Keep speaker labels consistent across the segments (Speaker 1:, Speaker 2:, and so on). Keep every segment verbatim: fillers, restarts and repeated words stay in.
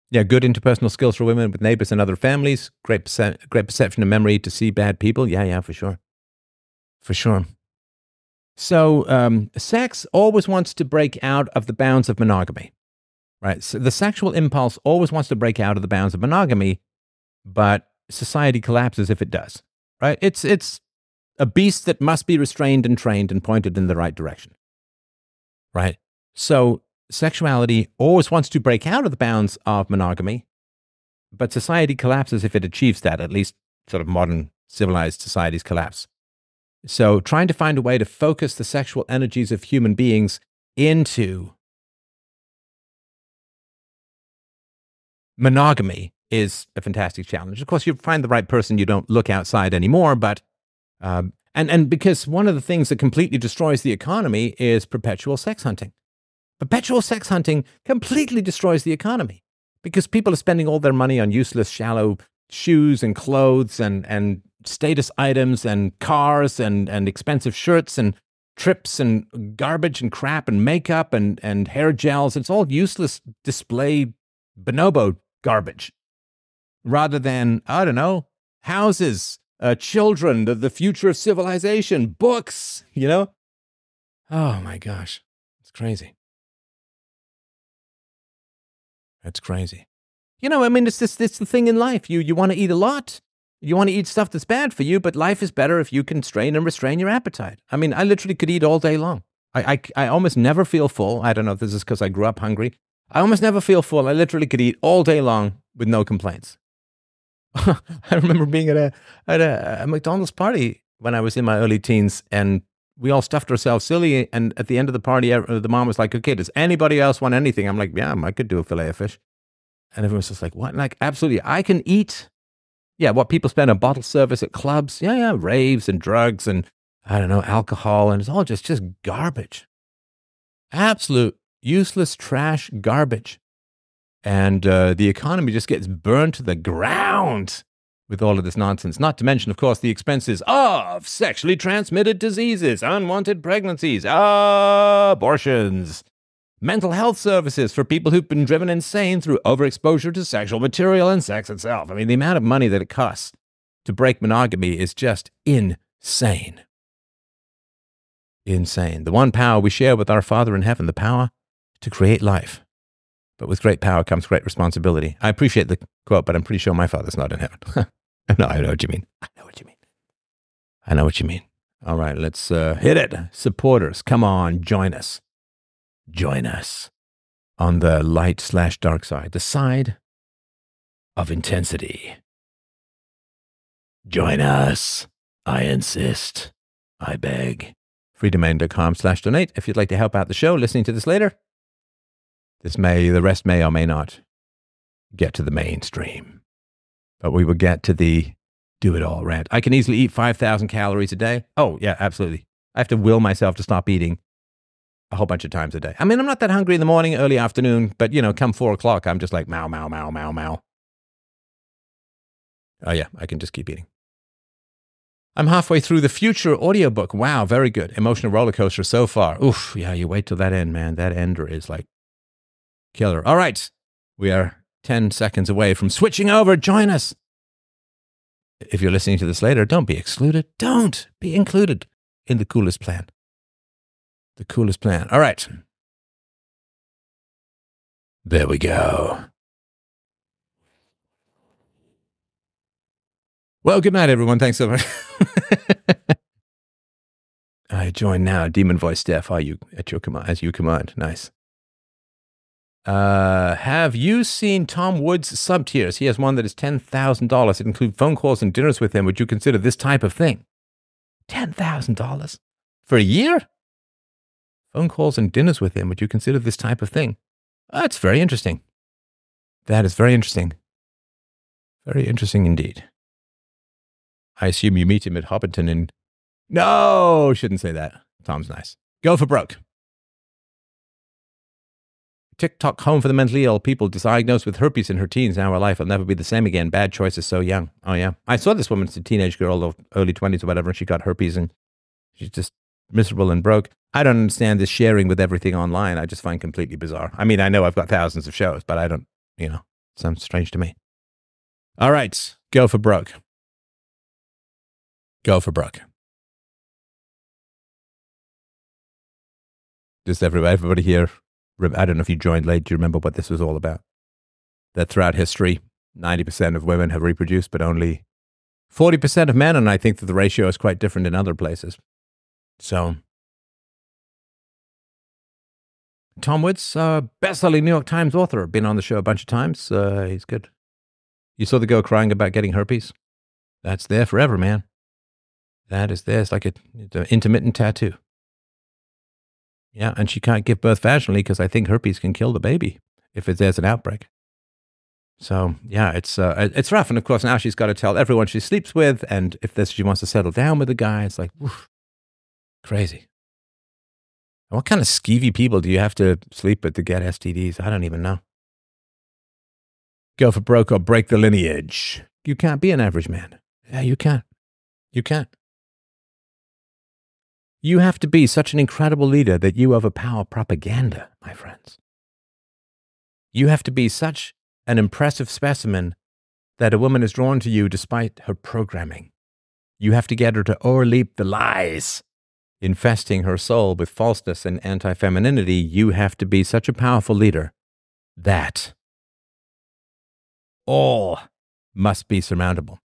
Speaker 1: Yeah, good interpersonal skills for women with neighbors and other families. Great, perce- great perception and memory to see bad people. Yeah, yeah, for sure. For sure. So, um, sex always wants to break out of the bounds of monogamy, right? So the sexual impulse always wants to break out of the bounds of monogamy, but society collapses if it does, right? It's, it's a beast that must be restrained and trained and pointed in the right direction, right? So sexuality always wants to break out of the bounds of monogamy, but society collapses if it achieves that. At least sort of modern civilized societies collapse. So trying to find a way to focus the sexual energies of human beings into monogamy is a fantastic challenge. Of course, you find the right person, you don't look outside anymore, but um, and, and because one of the things that completely destroys the economy is perpetual sex hunting. Perpetual sex hunting completely destroys the economy because people are spending all their money on useless, shallow shoes and clothes and, and status items and cars and, and expensive shirts and trips and garbage and crap and makeup and, and hair gels. It's all useless display bonobo garbage rather than, I don't know, houses, uh, children, the, the future of civilization, books, you know? Oh my gosh, it's crazy. That's crazy. You know, I mean, it's this, it's the thing in life. You, you want to eat a lot. You want to eat stuff that's bad for you, but life is better if you can strain and restrain your appetite. I mean, I literally could eat all day long. I, I, I almost never feel full. I don't know if this is because I grew up hungry. I almost never feel full. I literally could eat all day long with no complaints. I remember being at a, at a, a McDonald's party when I was in my early teens, and we all stuffed ourselves silly. And at the end of the party, the mom was like, okay, does anybody else want anything? I'm like, yeah, I could do a fillet of fish. And everyone was just like, what? Like, absolutely, I can eat. Yeah, what people spend on bottle service at clubs. Yeah, yeah, raves and drugs and, I don't know, alcohol. And it's all just, just garbage. Absolute useless trash garbage. And uh, the economy just gets burned to the ground with all of this nonsense. Not to mention, of course, the expenses of sexually transmitted diseases, unwanted pregnancies, abortions, mental health services for people who've been driven insane through overexposure to sexual material and sex itself. I mean, the amount of money that it costs to break monogamy is just insane. Insane. The one power we share with our Father in heaven, the power to create life. But with great power comes great responsibility. I appreciate the quote, but I'm pretty sure my Father's not in heaven. No, I know what you mean. I know what you mean. I know what you mean. All right, let's uh, hit it. Supporters, come on, join us. Join us on the light slash dark side, the side of intensity. Join us. I insist. I beg. freedomain.com slash donate. If you'd like to help out the show, listening to this later, this may, the rest may or may not get to the mainstream. But we will get to the do it all rant. I can easily eat five thousand calories a day. Oh, yeah, absolutely. I have to will myself to stop eating a whole bunch of times a day. I mean, I'm not that hungry in the morning, early afternoon, but, you know, come four o'clock, I'm just like, mow, mow, mow, mow, mow. Oh, yeah, I can just keep eating. I'm halfway through the Future audiobook. Wow, very good. Emotional roller coaster so far. Oof, yeah, you wait till that end, man. That ender is like killer. All right, we are ten seconds away from switching over. Join us. If you're listening to this later, don't be excluded. Don't be included in the coolest plan. The coolest plan. All right. There we go. Well, good night, everyone. Thanks so much. I join now. Demon voice Steph. Are you at your command? As you command. Nice. Uh, have you seen Tom Woods' sub-tiers? He has one that is ten thousand dollars. It includes phone calls and dinners with him. Would you consider this type of thing? ten thousand dollars for a year? Phone calls and dinners with him. Would you consider this type of thing? That's very interesting. That is very interesting. Very interesting indeed. I assume you meet him at Hobbiton in... No, shouldn't say that. Tom's nice. Go for broke. TikTok home for the mentally ill. People diagnosed with herpes in her teens. Now her life will never be the same again. Bad choices so young. Oh, yeah. I saw this woman, it's a teenage girl, early twenties or whatever, and she got herpes and she's just miserable and broke. I don't understand this sharing with everything online. I just find completely bizarre. I mean, I know I've got thousands of shows, but I don't, you know, Sounds strange to me. All right, go for broke. Go for broke. Does everybody, everybody here, I don't know if you joined late, do you remember what this was all about? That throughout history, ninety percent of women have reproduced, but only forty percent of men, and I think that the ratio is quite different in other places. So, Tom Woods, uh, best-selling New York Times author, been on the show a bunch of times. Uh, he's good. You saw the girl crying about getting herpes? That's there forever, man. That is there. It's like a, it's an intermittent tattoo. Yeah, and she can't give birth vaginally because I think herpes can kill the baby if it, there's an outbreak. So, yeah, it's uh, it's rough. And, of course, now she's got to tell everyone she sleeps with, and if this, she wants to settle down with the guy, it's like, oof, crazy. And what kind of skeevy people do you have to sleep with to get S T Ds? I don't even know. Go for broke or break the lineage. You can't be an average man. Yeah, you can't. You can't. You have to be such an incredible leader that you overpower propaganda, my friends. You have to be such an impressive specimen that a woman is drawn to you despite her programming. You have to get her to o'erleap the lies infesting her soul with falseness and anti-femininity. You have to be such a powerful leader that all must be surmountable.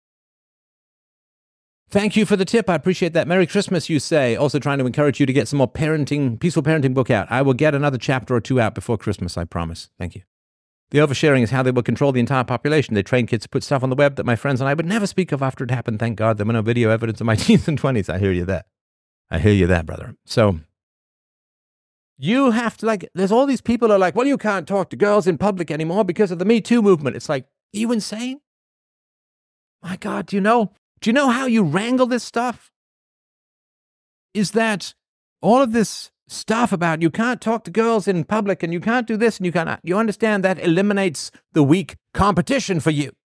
Speaker 1: Thank you for the tip. I appreciate that. Merry Christmas, you say. Also trying to encourage you to get some more parenting, peaceful parenting book out. I will get another chapter or two out before Christmas, I promise. Thank you. The oversharing is how they will control the entire population. They train kids to put stuff on the web that my friends and I would never speak of after it happened. Thank God there were no video evidence of my teens and twenties. I hear you that. I hear you that, brother. So you have to, like, there's all these people who are like, well, you can't talk to girls in public anymore because of the Me Too movement. It's like, are you insane? My God, do you know? Do you know how you wrangle this stuff? Is that all of this stuff about you can't talk to girls in public and you can't do this and you can't, you understand that eliminates the weak competition for you.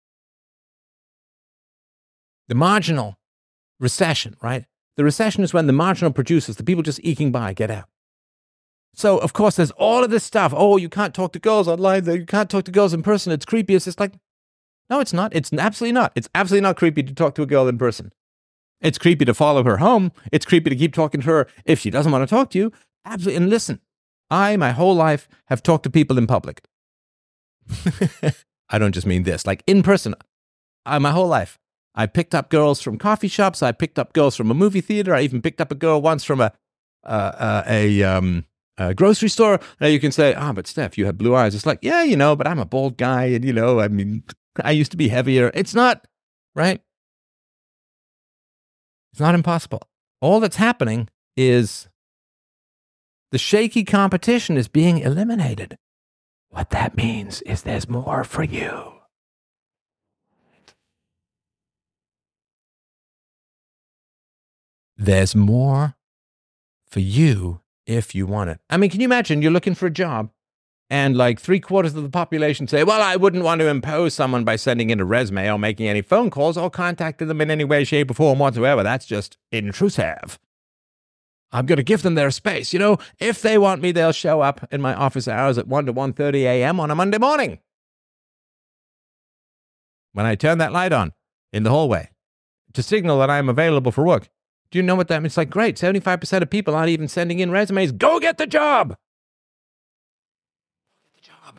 Speaker 1: The marginal recession, right? The recession is when the marginal producers, the people just eking by, get out. So, of course, there's all of this stuff. Oh, you can't talk to girls online. You can't talk to girls in person. It's creepy. It's just like, no, it's not. It's absolutely not. It's absolutely not creepy to talk to a girl in person. It's creepy to follow her home. It's creepy to keep talking to her if she doesn't want to talk to you. Absolutely. And listen, I, my whole life, have talked to people in public. I don't just mean this. Like in person, I, my whole life. I picked up girls from coffee shops. I picked up girls from a movie theater. I even picked up a girl once from a uh, uh, a, um, a grocery store. Now you can say, ah, oh, but Steph, you have blue eyes. It's like, yeah, you know, but I'm a bald guy. And, you know, I mean, I used to be heavier. It's not, right? It's not impossible. All that's happening is the shaky competition is being eliminated. What that means is there's more for you. There's more for you if you want it. I mean, can you imagine you're looking for a job and like three quarters of the population say, well, I wouldn't want to impose someone by sending in a resume or making any phone calls or contacting them in any way, shape, or form whatsoever. That's just intrusive. I'm going to give them their space. You know, if they want me, they'll show up in my office hours at one to one thirty a.m. on a Monday morning. When I turn that light on in the hallway to signal that I'm available for work. Do you know what that means? It's like, great, seventy-five percent of people aren't even sending in resumes. Go get the job. Get the job.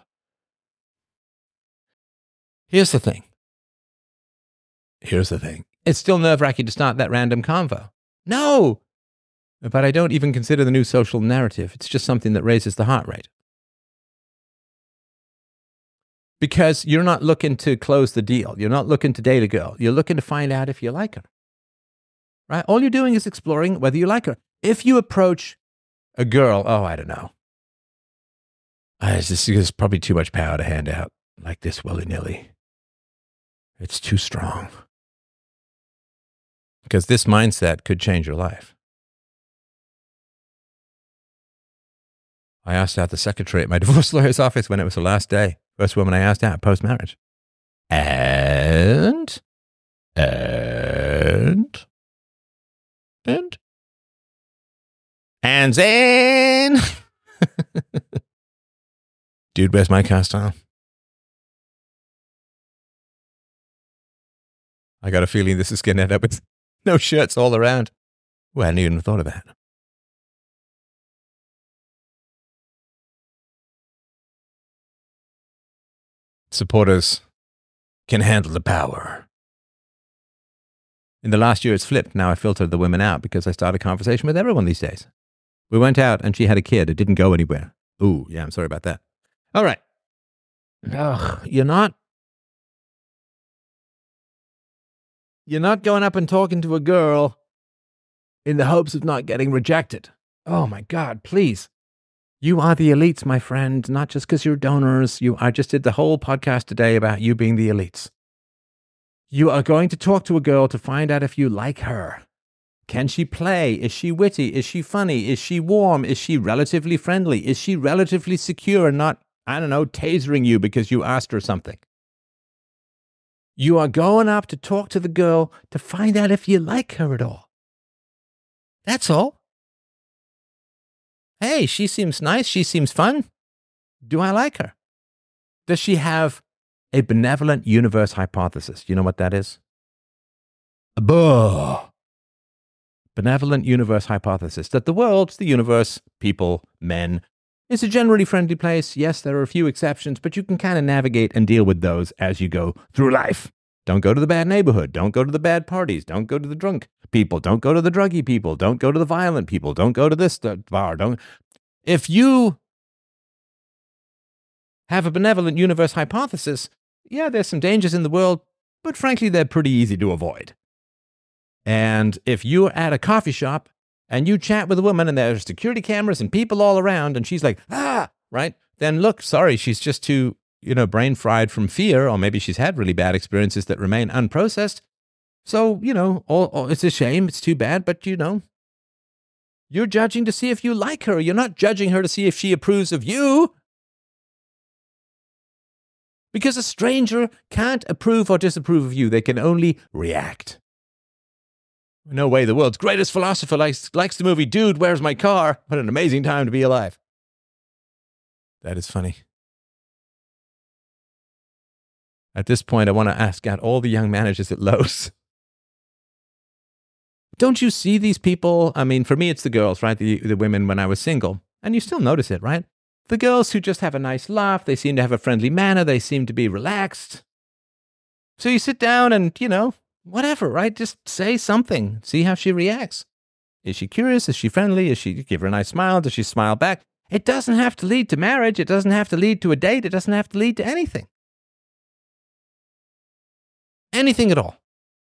Speaker 1: Here's the thing. Here's the thing. It's still nerve-wracking to start that random convo. No. But I don't even consider the new social narrative. It's just something that raises the heart rate. Because you're not looking to close the deal. You're not looking to date a girl. You're looking to find out if you like her. Right? All you're doing is exploring whether you like her. If you approach a girl, oh, I don't know. Uh, it's, just, it's probably too much power to hand out like this willy-nilly. It's too strong. Because this mindset could change your life. I asked out the secretary at my divorce lawyer's office when it was the last day. First woman I asked out post-marriage. And, and, and, and then, dude, where's my car style? I got a feeling this is going to end up with no shirts all around. Well, I hadn't even thought of that. Supporters can handle the power. In the last year, it's flipped. Now I filtered the women out because I started a conversation with everyone these days. We went out and she had a kid. It didn't go anywhere. Ooh, yeah, I'm sorry about that. All right. Ugh, you're not... You're not going up and talking to a girl in the hopes of not getting rejected. Oh, my God, please. You are the elites, my friend, not just because you're donors. You, I just did the whole podcast today about you being the elites. You are going to talk to a girl to find out if you like her. Can she play? Is she witty? Is she funny? Is she warm? Is she relatively friendly? Is she relatively secure and not, I don't know, tasering you because you asked her something? You are going up to talk to the girl to find out if you like her at all. That's all. Hey, she seems nice. She seems fun. Do I like her? Does she have a benevolent universe hypothesis? You know what that is? Buh. Benevolent universe hypothesis. That the world, the universe, people, men, is a generally friendly place. Yes, there are a few exceptions, but you can kind of navigate and deal with those as you go through life. Don't go to the bad neighborhood. Don't go to the bad parties. Don't go to the drunk people. Don't go to the druggy people. Don't go to the violent people. Don't go to this bar. Don't. If you have a benevolent universe hypothesis, yeah, there's some dangers in the world, but frankly, they're pretty easy to avoid. And if you're at a coffee shop and you chat with a woman and there's security cameras and people all around and she's like, ah, right? Then look, sorry, she's just too, you know, brain fried from fear, or maybe she's had really bad experiences that remain unprocessed. So, you know, all, all, it's a shame. It's too bad, but you know, you're judging to see if you like her. You're not judging her to see if she approves of you. Because a stranger can't approve or disapprove of you. They can only react. No way, the world's greatest philosopher likes, likes the movie Dude, Where's My Car? What an amazing time to be alive. That is funny. At this point, I want to ask out all the young managers at Lowe's. Don't you see these people? I mean, for me, it's the girls, right? The, the women when I was single. And you still notice it, right? The girls who just have a nice laugh. They seem to have a friendly manner. They seem to be relaxed. So you sit down and, you know, whatever, right? Just say something. See how she reacts. Is she curious? Is she friendly? Is she give her a nice smile? Does she smile back? It doesn't have to lead to marriage. It doesn't have to lead to a date. It doesn't have to lead to anything. Anything at all.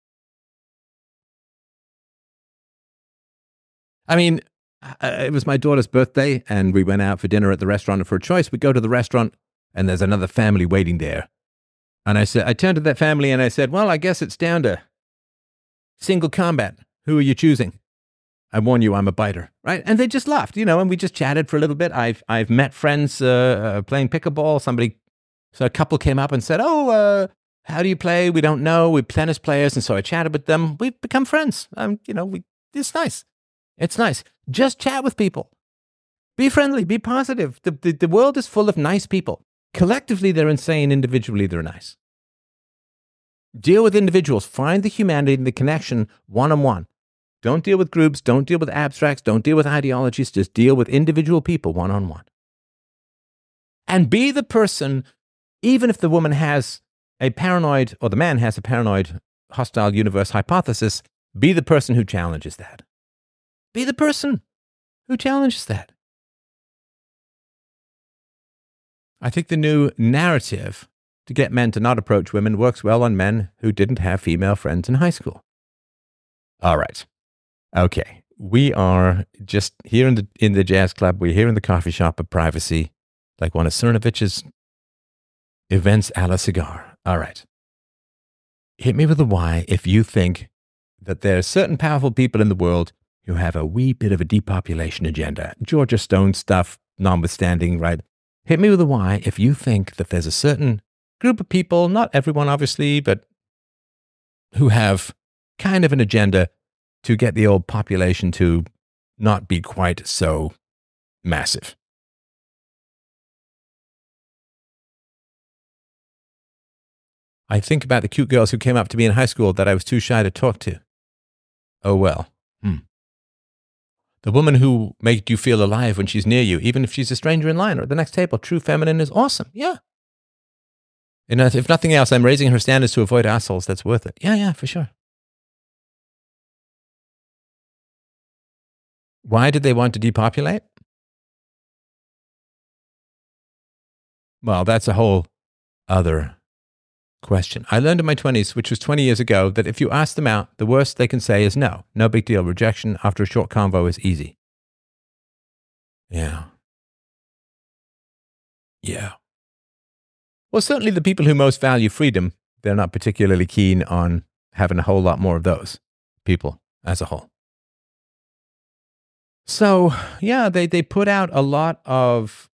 Speaker 1: I mean, it was my daughter's birthday, and we went out for dinner at the restaurant. And for a choice, we go to the restaurant, and there's another family waiting there. And I said, I turned to that family, and I said, well, I guess it's down to single combat. Who are you choosing? I warn you, I'm a biter, right? And they just laughed, you know, and we just chatted for a little bit. I've I've met friends uh, uh, playing pickleball. Somebody, so a couple came up and said, oh, uh, how do you play? We don't know. We're tennis players. And so I chatted with them. We've become friends. Um, you know, we, it's nice. It's nice. Just chat with people. Be friendly. Be positive. The, the, the world is full of nice people. Collectively, they're insane. Individually, they're nice. Deal with individuals. Find the humanity and the connection one-on-one. Don't deal with groups. Don't deal with abstracts. Don't deal with ideologies. Just deal with individual people one-on-one. And be the person, even if the woman has a paranoid, or the man has a paranoid, hostile universe hypothesis, be the person who challenges that. Be the person who challenges that. I think the new narrative to get men to not approach women works well on men who didn't have female friends in high school. All right. Okay. We are just here in the in the jazz club. We're here in the coffee shop of privacy, like one of Cernovich's events a la cigar. All right. Hit me with a why if you think that there are certain powerful people in the world who have a wee bit of a depopulation agenda. Georgia Stone stuff notwithstanding, right? Hit me with a why if you think that there's a certain group of people, not everyone obviously, but who have kind of an agenda to get the old population to not be quite so massive. I think about the cute girls who came up to me in high school that I was too shy to talk to. Oh well. Hmm. The woman who made you feel alive when she's near you, even if she's a stranger in line or at the next table, true feminine is awesome. Yeah. And if nothing else, I'm raising her standards to avoid assholes. That's worth it. Yeah, yeah, for sure. Why did they want to depopulate? Well, that's a whole other question. I learned in my twenties, which was twenty years ago, that if you ask them out, the worst they can say is no. No big deal. Rejection after a short convo is easy. Yeah. Yeah. Well, certainly the people who most value freedom, they're not particularly keen on having a whole lot more of those people as a whole. So, yeah, they, they put out a lot of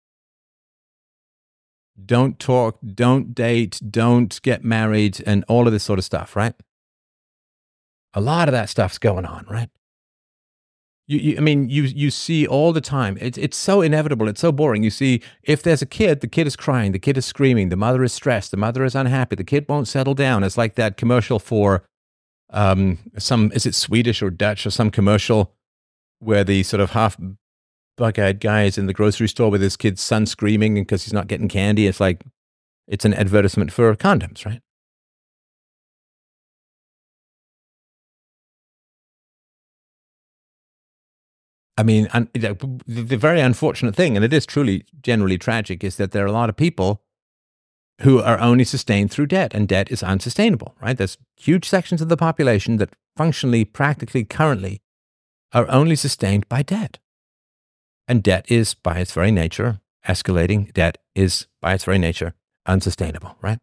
Speaker 1: don't talk, don't date, don't get married, and all of this sort of stuff, right? A lot of that stuff's going on, right? You, you, I mean, you you see all the time. It's it's so inevitable. It's so boring. You see, if there's a kid, the kid is crying, the kid is screaming, the mother is stressed, the mother is unhappy, the kid won't settle down. It's like that commercial for um some is it Swedish or Dutch or some commercial where the sort of half bug-eyed guy is in the grocery store with his kid's son screaming because he's not getting candy. It's like it's an advertisement for condoms, right? I mean, and the, the very unfortunate thing, and it is truly generally tragic, is that there are a lot of people who are only sustained through debt, and debt is unsustainable, right? There's huge sections of the population that functionally, practically, currently are only sustained by debt. And debt is, by its very nature, escalating. Debt is, by its very nature, unsustainable, right?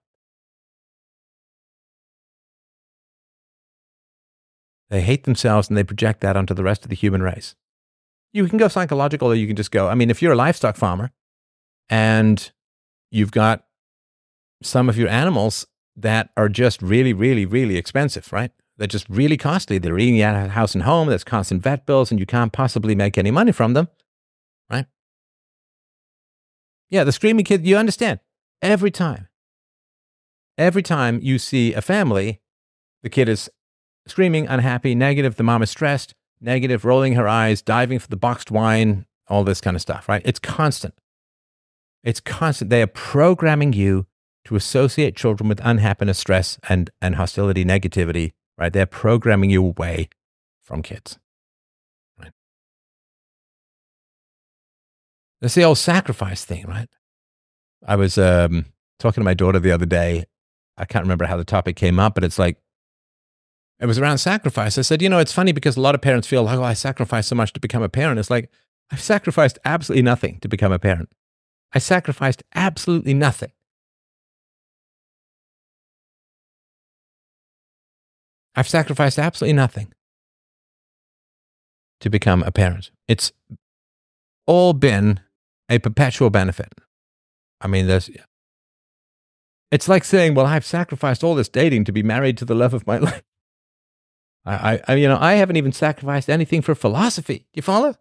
Speaker 1: They hate themselves and they project that onto the rest of the human race. You can go psychological or you can just go, I mean, if you're a livestock farmer and you've got some of your animals that are just really, really, really expensive, right? They're just really costly. They're eating out of house and home. There's constant vet bills and you can't possibly make any money from them, right? Yeah, the screaming kid, you understand. Every time, every time you see a family, the kid is screaming, unhappy, negative, the mom is stressed, negative, rolling her eyes, diving for the boxed wine, all this kind of stuff, right? It's constant. It's constant. They are programming you to associate children with unhappiness, stress, and, and hostility, negativity, right? They're programming you away from kids. Right? That's the old sacrifice thing, right? I was um, talking to my daughter the other day. I can't remember how the topic came up, but it's like, it was around sacrifice. I said, you know, it's funny because a lot of parents feel like, oh, I sacrificed so much to become a parent. It's like, I've sacrificed absolutely nothing to become a parent. I sacrificed absolutely nothing. I've sacrificed absolutely nothing to become a parent. It's all been a perpetual benefit. I mean, there's, it's like saying, well, I've sacrificed all this dating to be married to the love of my life. I, I, you know, I haven't even sacrificed anything for philosophy. You follow?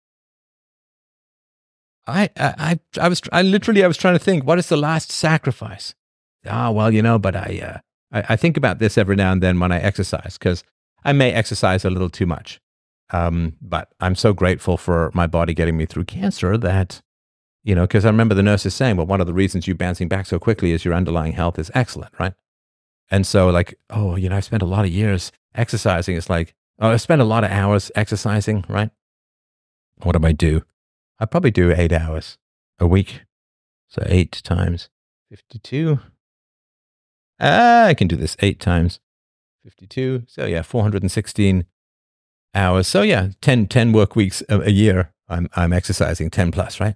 Speaker 1: I, I, I, I was, I literally, I was trying to think, what is the last sacrifice? Ah, well, you know, but I, uh, I, I think about this every now and then when I exercise because I may exercise a little too much. Um, but I'm so grateful for my body getting me through cancer that, you know, because I remember the nurses saying, well, one of the reasons you're bouncing back so quickly is your underlying health is excellent, right? And so like, oh, you know, I spent a lot of years exercising. It's like, oh, I spent a lot of hours exercising, right? What do I do? I probably do eight hours a week. So eight times fifty-two. Ah, I can do this eight times fifty-two. So yeah, four hundred sixteen hours. So yeah, ten, ten work weeks a, a year. I'm, I'm exercising ten plus, right?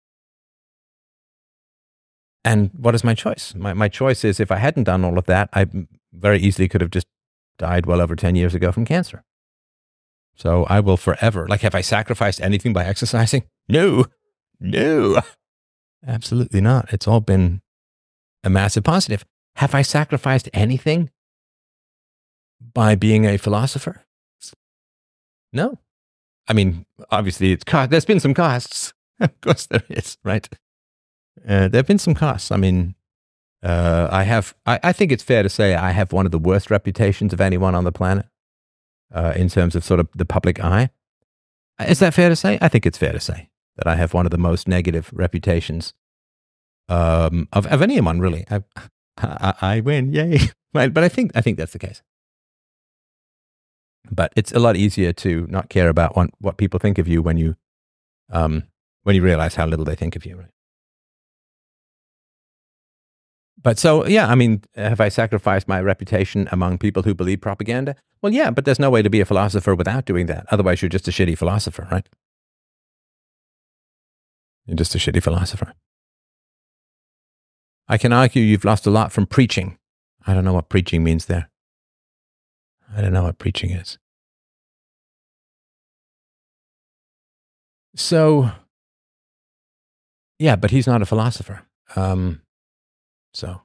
Speaker 1: And what is my choice? My, my choice is if I hadn't done all of that, I very easily could have just died well over ten years ago from cancer. So I will forever, like, have I sacrificed anything by exercising? No, no, absolutely not. It's all been a massive positive. Have I sacrificed anything by being a philosopher? No. I mean, obviously, it's cost. There's been some costs. Of course there is, right? Uh, there have been some costs. I mean, Uh, I have. I, I think it's fair to say I have one of the worst reputations of anyone on the planet uh, in terms of sort of the public eye. Is that fair to say? I think it's fair to say that I have one of the most negative reputations um, of of anyone, really. I, I, I win, yay! Right, but I think I think that's the case. But it's a lot easier to not care about what, what people think of you when you um, when you realize how little they think of you, right? But so, yeah, I mean, have I sacrificed my reputation among people who believe propaganda? Well, yeah, but there's no way to be a philosopher without doing that. Otherwise, you're just a shitty philosopher, right? You're just a shitty philosopher. I can argue you've lost a lot from preaching. I don't know what preaching means there. I don't know what preaching is. So, yeah, but he's not a philosopher. Um, so,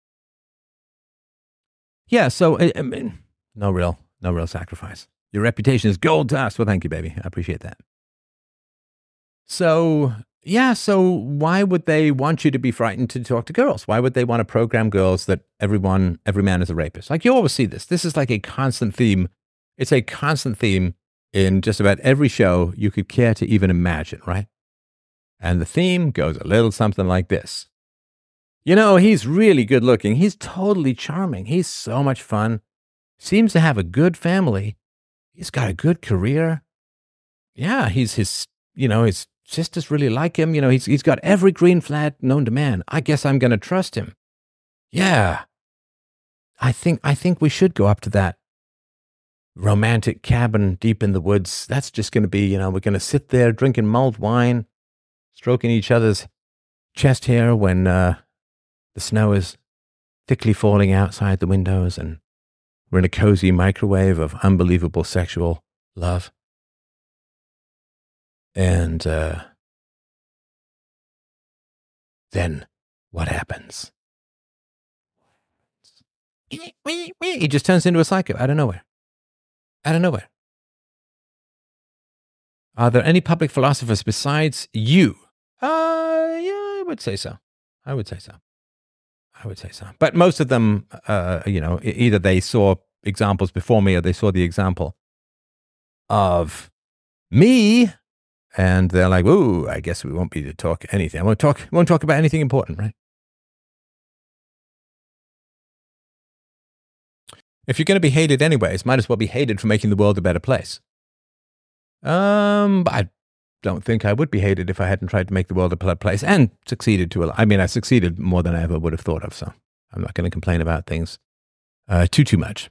Speaker 1: yeah, so, I, I mean, no real, no real sacrifice. Your reputation is gold to us. Well, thank you, baby. I appreciate that. So, yeah, so why would they want you to be frightened to talk to girls? Why would they want to program girls that everyone, every man is a rapist? Like, you always see this. This is like a constant theme. It's a constant theme in just about every show you could care to even imagine, right? And the theme goes a little something like this. You know, he's really good looking. He's totally charming. He's so much fun. Seems to have a good family. He's got a good career. Yeah, he's his, you know, his sisters really like him. You know, he's he's got every green flag known to man. I guess I'm going to trust him. Yeah. I think I think we should go up to that romantic cabin deep in the woods. That's just going to be, you know, we're going to sit there drinking mulled wine, stroking each other's chest hair when uh, the snow is thickly falling outside the windows, and we're in a cozy microwave of unbelievable sexual love. And uh, then what happens? He just turns into a psycho out of nowhere. Out of nowhere. Are there any public philosophers besides you? Uh, yeah, I would say so. I would say so. I would say so. But most of them, uh, you know, either they saw examples before me or they saw the example of me, and they're like, "Ooh, I guess we won't be to talk anything. I won't talk. Won't talk about anything important, right?" If you're going to be hated anyways, might as well be hated for making the world a better place. Um, I don't think I would be hated if I hadn't tried to make the world a better place and succeeded to a. I mean, I succeeded more than I ever would have thought of. So I'm not going to complain about things uh, too too much.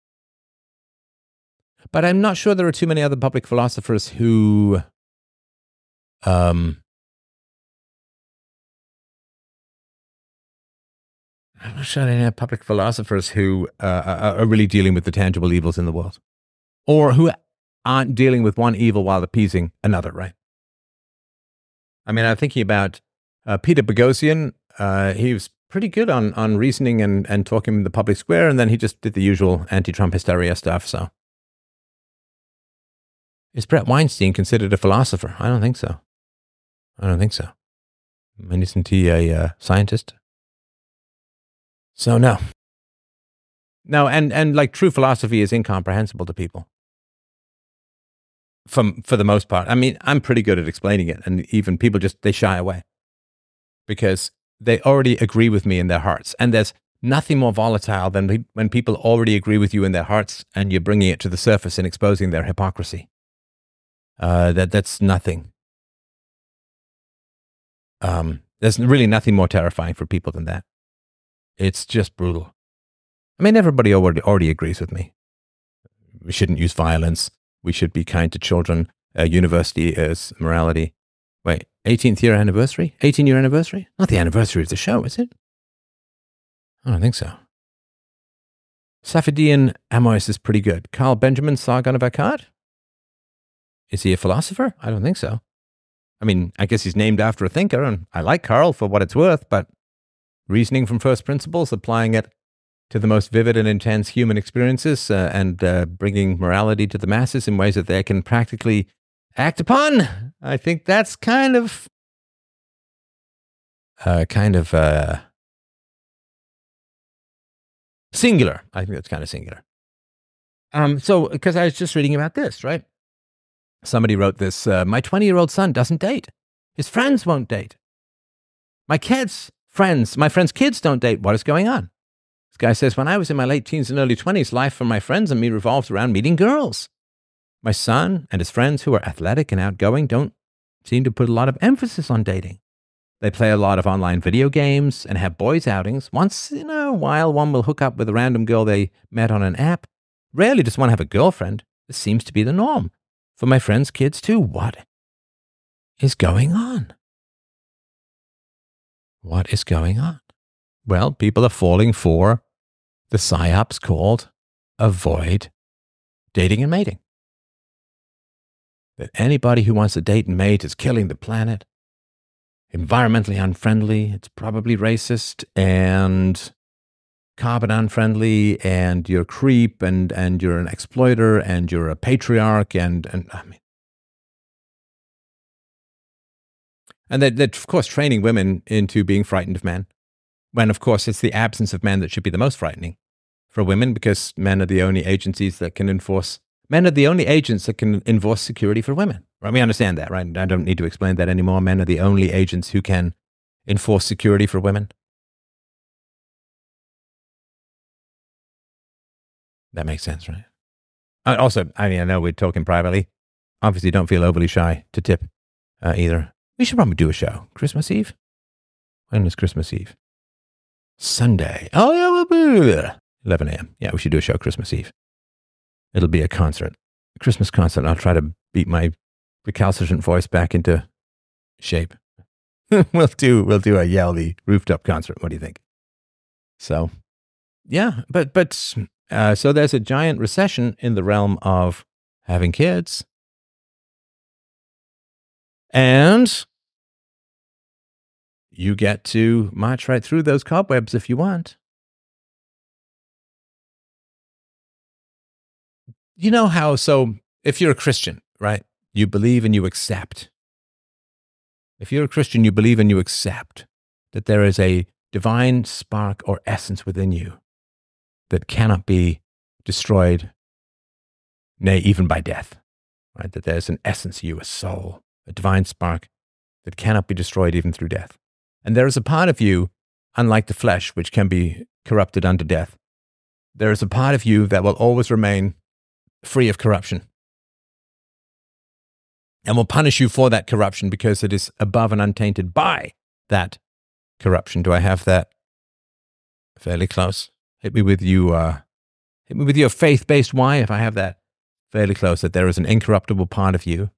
Speaker 1: But I'm not sure there are too many other public philosophers who, um, I'm not sure there are any public philosophers who uh, are really dealing with the tangible evils in the world, or who aren't dealing with one evil while appeasing another, right? I mean, I'm thinking about uh, Peter Boghossian. Uh, he was pretty good on, on reasoning and, and talking in the public square, and then he just did the usual anti-Trump hysteria stuff, so. Is Brett Weinstein considered a philosopher? I don't think so. I don't think so. I mean, isn't he a uh, scientist? So, no. No, and, and like true philosophy is incomprehensible to people. From, for the most part. I mean, I'm pretty good at explaining it, and even people just, they shy away. Because they already agree with me in their hearts. And there's nothing more volatile than when people already agree with you in their hearts and you're bringing it to the surface and exposing their hypocrisy. Uh, that that's nothing. Um, there's really nothing more terrifying for people than that. It's just brutal. I mean, everybody already already agrees with me. We shouldn't use violence. We should be kind to children. Uh, university is morality. Wait, eighteenth year anniversary? eighteen year anniversary? Not the anniversary of the show, is it? I don't think so. Safidian Amois is pretty good. Carl Benjamin, Sargon of Akkad? Is he a philosopher? I don't think so. I mean, I guess he's named after a thinker, and I like Carl for what it's worth, but reasoning from first principles, applying it to the most vivid and intense human experiences, uh, and uh, bringing morality to the masses in ways that they can practically act upon, I think that's kind of, uh, kind of, uh, Singular. I think that's kind of singular. Um, so, because I was just reading about this, right? Somebody wrote this, uh, my twenty-year-old son doesn't date. His friends won't date. My kids, friends, my friends' kids don't date. What is going on? This guy says, when I was in my late teens and early twenties, life for my friends and me revolved around meeting girls. My son and his friends who are athletic and outgoing don't seem to put a lot of emphasis on dating. They play a lot of online video games and have boys' outings. Once in a while, one will hook up with a random girl they met on an app. Rarely just want to have a girlfriend. This seems to be the norm. For my friends' kids too. What is going on? What is going on? Well, people are falling for the psyops called avoid dating and mating. That anybody who wants to date and mate is killing the planet, environmentally unfriendly, it's probably racist, and carbon unfriendly, and you're a creep, and, and you're an exploiter, and you're a patriarch, and, and I mean, and they're, they're, of course, training women into being frightened of men, when, of course, it's the absence of men that should be the most frightening for women, because men are the only agencies that can enforce, men are the only agents that can enforce security for women. Right? We understand that, right? I don't need to explain that anymore. Men are the only agents who can enforce security for women. That makes sense, right? Uh, also, I mean, I know we're talking privately. Obviously, don't feel overly shy to tip uh, either. We should probably do a show. Christmas Eve? When is Christmas Eve? Sunday. Oh, yeah, we'll be eleven a.m. Yeah, we should do a show Christmas Eve. It'll be a concert. A Christmas concert. I'll try to beat my recalcitrant voice back into shape. we'll do we'll do a Yelby rooftop concert. What do you think? So, yeah, but but uh, so there's a giant recession in the realm of having kids, and you get to march right through those cobwebs if you want. You know how? So, if you're a Christian, right? You believe and you accept. If you're a Christian, you believe and you accept that there is a divine spark or essence within you that cannot be destroyed, nay, even by death, right? That there's an essence of you, a soul, a divine spark that cannot be destroyed even through death. And there is a part of you, unlike the flesh, which can be corrupted unto death. There is a part of you that will always remain free of corruption, and will punish you for that corruption because it is above and untainted by that corruption. Do I have that fairly close? Hit me with you, uh, hit me with your faith-based why if I have that fairly close, that there is an incorruptible part of you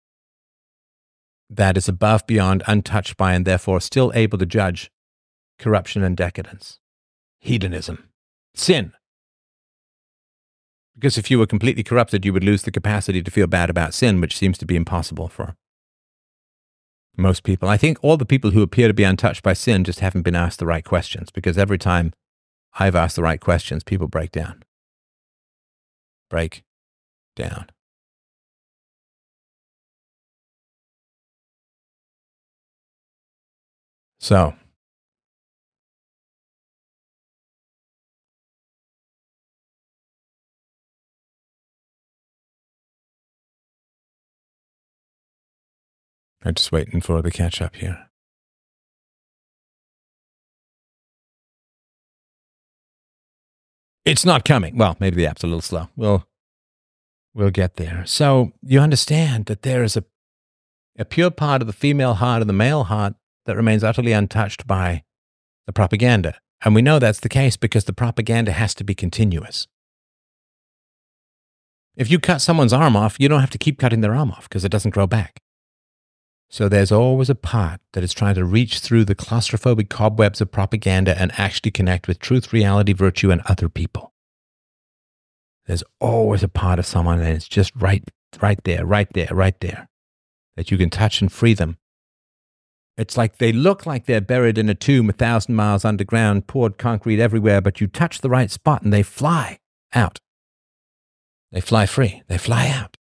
Speaker 1: that is above, beyond, untouched by, and therefore still able to judge corruption and decadence, hedonism, sin. Because if you were completely corrupted, you would lose the capacity to feel bad about sin, which seems to be impossible for most people. I think all the people who appear to be untouched by sin just haven't been asked the right questions, because every time I've asked the right questions, people break down. Break down. So, I'm just waiting for the catch up here. It's not coming. Well, maybe the app's a little slow. We'll, we'll get there. So you understand that there is a, a pure part of the female heart and the male heart that remains utterly untouched by the propaganda. And we know that's the case because the propaganda has to be continuous. If you cut someone's arm off, you don't have to keep cutting their arm off because it doesn't grow back. So there's always a part that is trying to reach through the claustrophobic cobwebs of propaganda and actually connect with truth, reality, virtue, and other people. There's always a part of someone, and it's just right, right there, right there, right there, that you can touch and free them. It's like they look like they're buried in a tomb a thousand miles underground, poured concrete everywhere, but you touch the right spot and they fly out. They fly free. They fly out.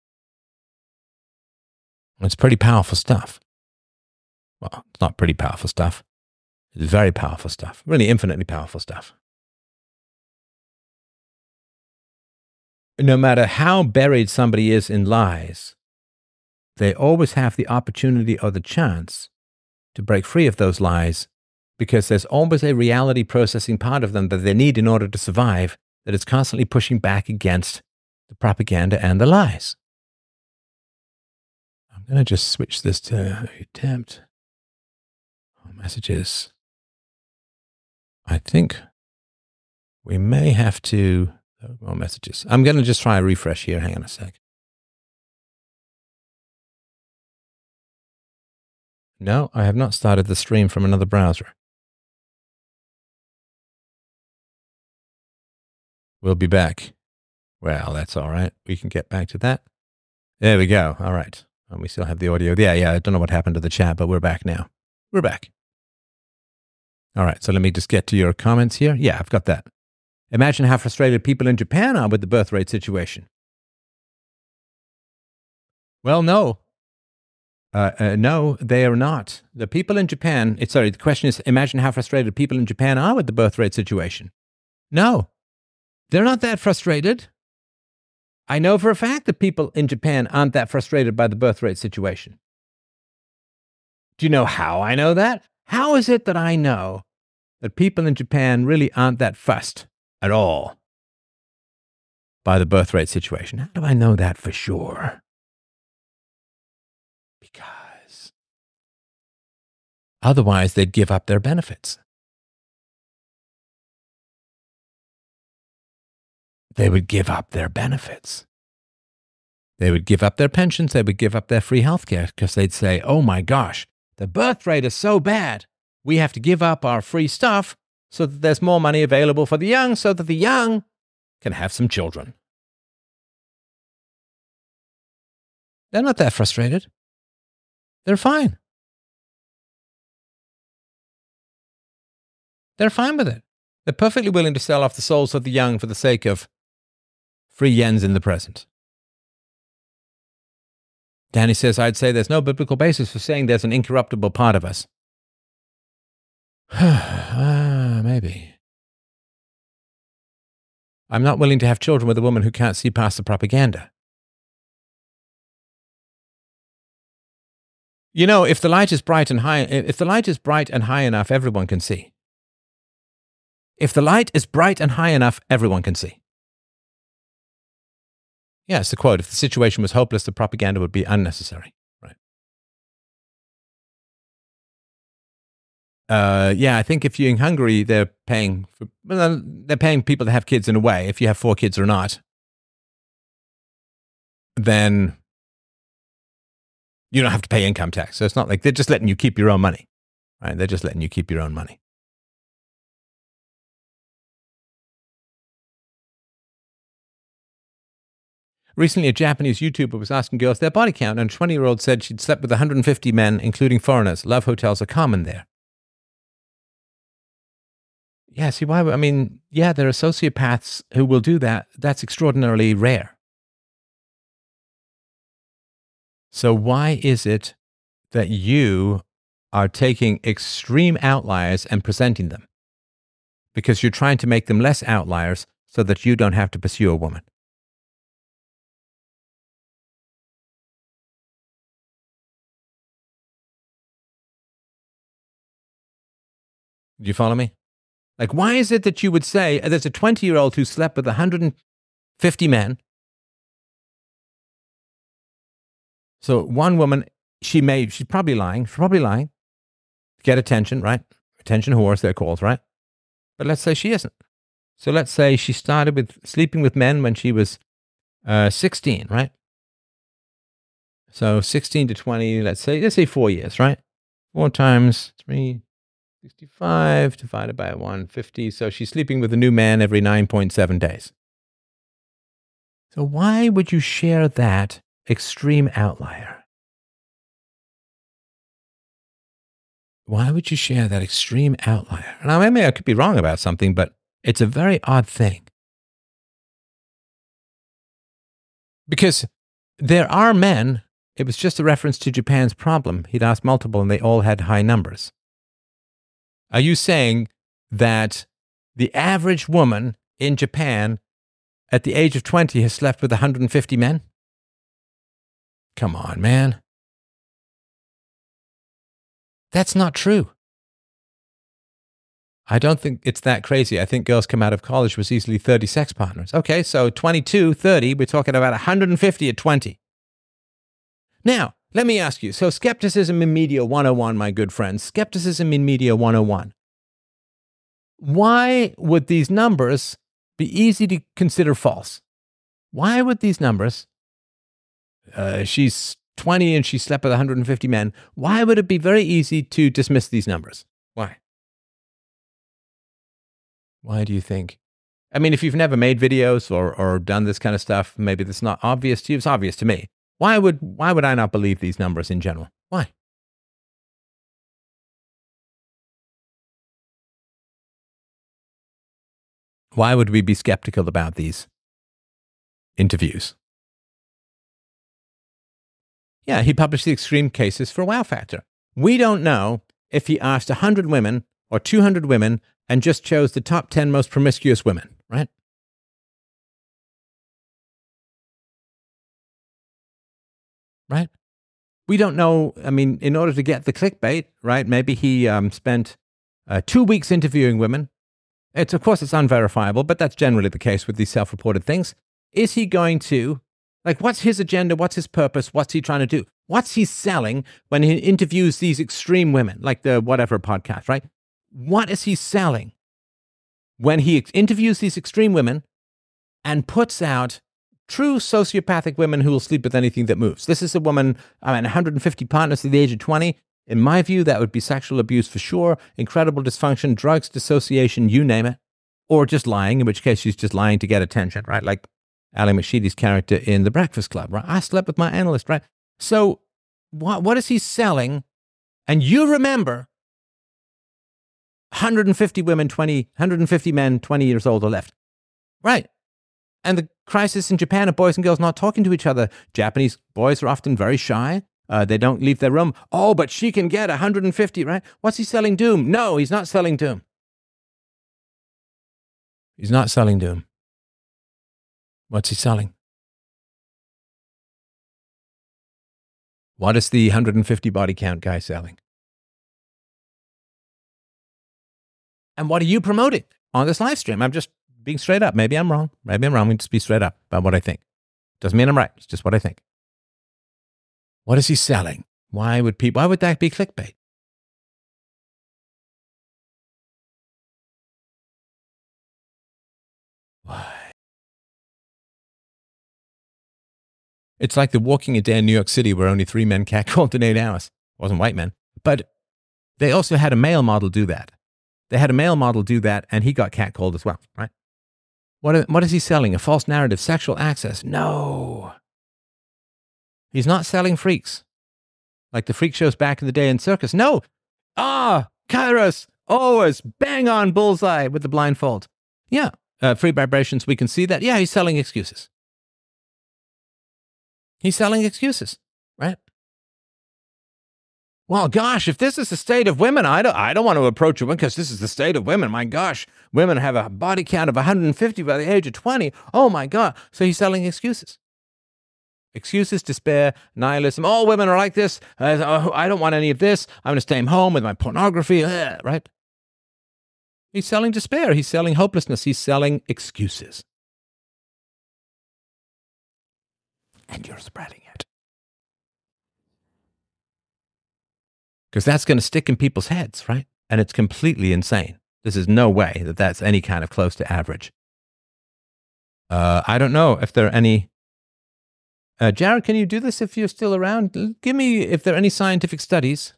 Speaker 1: It's pretty powerful stuff. Well, it's not pretty powerful stuff. It's very powerful stuff. Really infinitely powerful stuff. no matter how buried somebody is in lies, they always have the opportunity or the chance to break free of those lies, because there's always a reality processing part of them that they need in order to survive, that is constantly pushing back against the propaganda and the lies. I'm going to just switch this to attempt messages. I think we may have to, oh, more messages. I'm going to just try a refresh here. Hang on a sec. No, I have not started the stream from another browser. We'll be back. Well, that's all right. We can get back to that. There we go. All right. And we still have the audio. Yeah, yeah. I don't know what happened to the chat, but we're back now. We're back. All right. So let me just get to your comments here. Yeah, I've got that. Imagine how frustrated people in Japan are with the birth rate situation. Well, no. Uh, uh, no, they are not. The people in Japan, it's, sorry, the question is, imagine how frustrated people in Japan are with the birth rate situation. No, they're not that frustrated. I know for a fact that people in Japan aren't that frustrated by the birth rate situation. Do you know how I know that? How is it that I know that people in Japan really aren't that fussed at all by the birth rate situation? How do I know that for sure? Because otherwise they'd give up their benefits. They would give up their benefits. They would give up their pensions. They would give up their free health care, because they'd say, oh my gosh, the birth rate is so bad. We have to give up our free stuff so that there's more money available for the young, so that the young can have some children. They're not that frustrated. They're fine. They're fine with it. They're perfectly willing to sell off the souls of the young for the sake of free yens in the present. Danny says, I'd say there's no biblical basis for saying there's an incorruptible part of us. Ah, maybe. I'm not willing to have children with a woman who can't see past the propaganda. You know, if the light is bright and high, if the light is bright and high enough, everyone can see. If the light is bright and high enough, everyone can see. Yeah, it's the quote. If the situation was hopeless, the propaganda would be unnecessary. Right. Uh, yeah, I think if you're in Hungary, they're paying for, well, they're paying people to have kids in a way. If you have four kids or not, then you don't have to pay income tax. So it's not like they're just letting you keep your own money. Right? They're just letting you keep your own money. Recently, a Japanese YouTuber was asking girls their body count, and a twenty-year-old said she'd slept with one hundred fifty men, including foreigners. Love hotels are common there. Yeah, see, why? I mean, yeah, there are sociopaths who will do that. That's extraordinarily rare. So why is it that you are taking extreme outliers and presenting them? Because you're trying to make them less outliers so that you don't have to pursue a woman. Do you follow me? Like, why is it that you would say, there's a twenty-year-old who slept with one hundred fifty men. So one woman, she may, she's probably lying, she's probably lying. Get attention, right? Attention whores, they're called, right? But let's say she isn't. So let's say she started with sleeping with men when she was uh, sixteen, right? So sixteen to twenty, let's say, let's say four years, right? Four times three, sixty-five divided by one hundred fifty. So she's sleeping with a new man every nine point seven days. So why would you share that extreme outlier? Why would you share that extreme outlier? Now, maybe I could be wrong about something, but it's a very odd thing. Because there are men, it was just a reference to Japan's problem. He'd asked multiple and they all had high numbers. Are you saying that the average woman in Japan at the age of twenty has slept with one hundred fifty men? Come on, man. That's not true. I don't think it's that crazy. I think girls come out of college with easily thirty sex partners. Okay, so twenty-two, thirty, we're talking about one hundred fifty at twenty. Now, let me ask you. So skepticism in media one oh one, my good friends. Skepticism in media one oh one. Why would these numbers be easy to consider false? Why would these numbers, uh, she's twenty and she slept with one hundred fifty men, why would it be very easy to dismiss these numbers? Why? Why do you think? I mean, if you've never made videos or, or done this kind of stuff, maybe that's not obvious to you. It's obvious to me. Why would, why would I not believe these numbers in general? Why? Why would we be skeptical about these interviews? Yeah, he published the extreme cases for wow factor. We don't know if he asked one hundred women or two hundred women and just chose the top ten most promiscuous women, right? Right? We don't know. I mean, in order to get the clickbait, right? Maybe he um, spent uh, two weeks interviewing women. It's, of course, it's unverifiable, but that's generally the case with these self-reported things. Is he going to, like, what's his agenda? What's his purpose? What's he trying to do? What's he selling when he interviews these extreme women, like the whatever podcast, right? What is he selling when he ex- interviews these extreme women and puts out true sociopathic women who will sleep with anything that moves? This is a woman, I mean, one hundred fifty partners at the age of twenty. In my view, that would be sexual abuse for sure, incredible dysfunction, drugs, dissociation, you name it, or just lying, in which case she's just lying to get attention, right? Like Ali McSheedy's character in The Breakfast Club, right? I slept with my analyst, right? So what, what is he selling? And you remember one hundred fifty women, twenty, one hundred fifty men, twenty years old or left, right? And the crisis in Japan of boys and girls not talking to each other. Japanese boys are often very shy. Uh, they don't leave their room. Oh, but she can get one hundred fifty, right? What's he selling? Doom. No, he's not selling doom. He's not selling doom. What's he selling? What is the one hundred fifty body count guy selling? And what are you promoting on this live stream? I'm just being straight up. Maybe I'm wrong. Maybe I'm wrong. We just be straight up about what I think. Doesn't mean I'm right. It's just what I think. What is he selling? Why would people, why would that be clickbait? Why? It's like the Walking a Day in New York City where only three men catcalled in eight hours. It wasn't white men. But they also had a male model do that. They had a male model do that and he got catcalled as well, right? What, what is he selling? A false narrative, sexual access? No. He's not selling freaks. Like the freak shows back in the day in circus. No. Ah, Kairos, always bang on bullseye with the blindfold. Yeah. Uh, free vibrations, we can see that. Yeah, he's selling excuses. He's selling excuses, right? Well, gosh, if this is the state of women, I don't, I don't want to approach a woman because this is the state of women. My gosh, women have a body count of one hundred fifty by the age of twenty. Oh, my God. So he's selling excuses. Excuses, despair, nihilism. All women are like this. Uh, I don't want any of this. I'm going to stay home with my pornography, uh, right? He's selling despair. He's selling hopelessness. He's selling excuses. And you're spreading it. Because that's going to stick in people's heads, right? And it's completely insane. This is no way that that's any kind of close to average. Uh, I don't know if there are any... Uh, Jared, can you do this if you're still around? Give me if there are any scientific studies.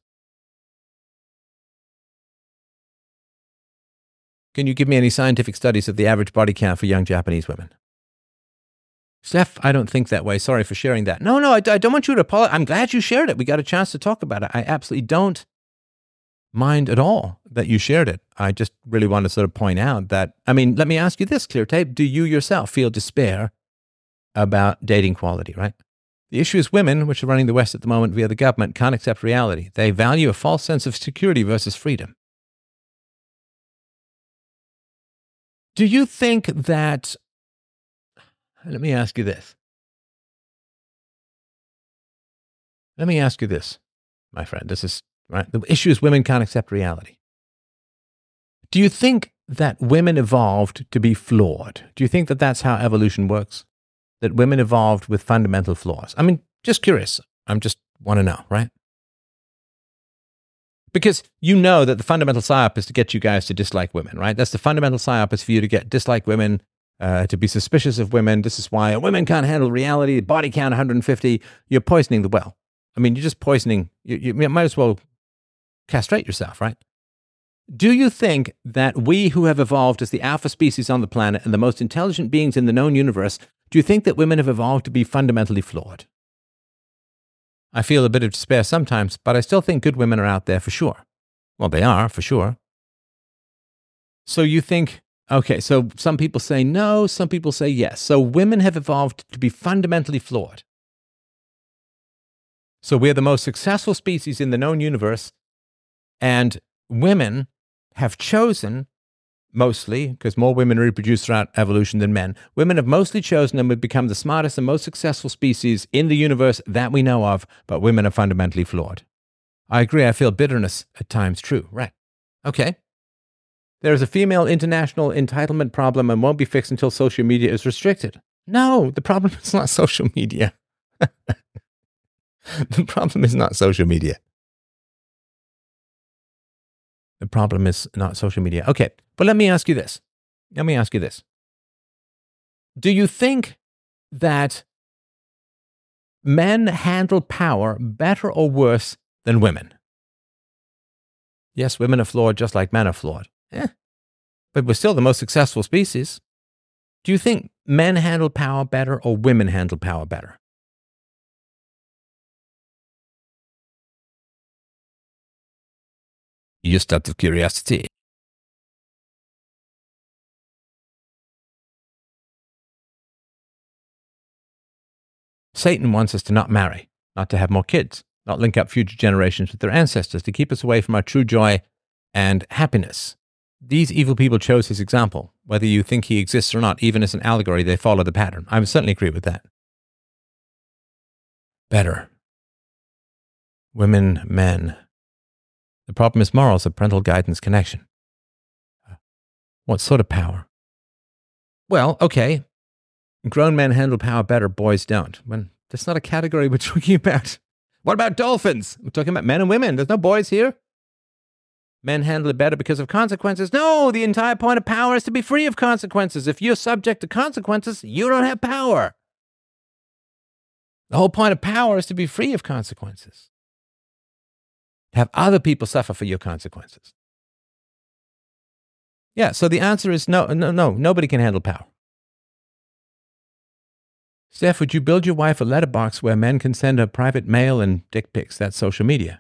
Speaker 1: Can you give me any scientific studies of the average body count for young Japanese women? Steph, I don't think that way. Sorry for sharing that. No, no, I, I don't want you to apologize. I'm glad you shared it. We got a chance to talk about it. I absolutely don't mind at all that you shared it. I just really want to sort of point out that, I mean, let me ask you this, Clear Tape. Do you yourself feel despair about dating quality, right? The issue is women, which are running the West at the moment via the government, can't accept reality. They value a false sense of security versus freedom. Do you think that let me ask you this. Let me ask you this, my friend. This is, right? The issue is women can't accept reality. Do you think that women evolved to be flawed? Do you think that that's how evolution works? That women evolved with fundamental flaws? I mean, just curious. I'm just want to know, right? Because you know that the fundamental psyop is to get you guys to dislike women, right? That's the fundamental psyop is for you to get dislike women, uh, to be suspicious of women. This is why women can't handle reality, body count one hundred fifty. You're poisoning the well. I mean, you're just poisoning. You, you might as well castrate yourself, right? Do you think that we who have evolved as the alpha species on the planet and the most intelligent beings in the known universe, do you think that women have evolved to be fundamentally flawed? I feel a bit of despair sometimes, but I still think good women are out there for sure. Well, they are, for sure. So you think, okay, so some people say no, some people say yes. So women have evolved to be fundamentally flawed. So we're the most successful species in the known universe, and women have chosen, mostly, because more women reproduce throughout evolution than men, women have mostly chosen and would become the smartest and most successful species in the universe that we know of, but women are fundamentally flawed. I agree, I feel bitterness at times, true, right. Okay. There is a female international entitlement problem and won't be fixed until social media is restricted. No, the problem is not social media. The problem is not social media. The problem is not social media. Okay, but let me ask you this. Let me ask you this. Do you think that men handle power better or worse than women? Yes, women are flawed just like men are flawed. Eh, but we're still the most successful species. Do you think men handle power better or women handle power better? Just out of curiosity. Satan wants us to not marry, not to have more kids, not link up future generations with their ancestors, to keep us away from our true joy and happiness. These evil people chose his example. Whether you think he exists or not, even as an allegory, they follow the pattern. I would certainly agree with that. Better. Women, men. The problem is morals, a parental guidance connection. What sort of power? Well, okay. Grown men handle power better, boys don't. When that's not a category we're talking about. What about dolphins? We're talking about men and women. There's no boys here. Men handle it better because of consequences. No, the entire point of power is to be free of consequences. If you're subject to consequences, you don't have power. The whole point of power is to be free of consequences. Have other people suffer for your consequences. Yeah, so the answer is no, no, no, nobody can handle power. Steph, would you build your wife a letterbox where men can send her private mail and dick pics? That's social media.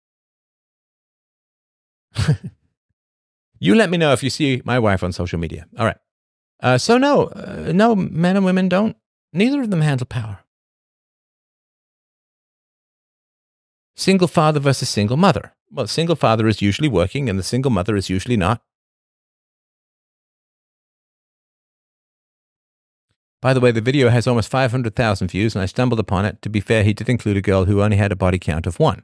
Speaker 1: You let me know if you see my wife on social media. All right. Uh, so no, uh, no, men and women don't. Neither of them handle power. Single father versus single mother. Well, the single father is usually working and the single mother is usually not. By the way, the video has almost five hundred thousand views and I stumbled upon it. To be fair, he did include a girl who only had a body count of one.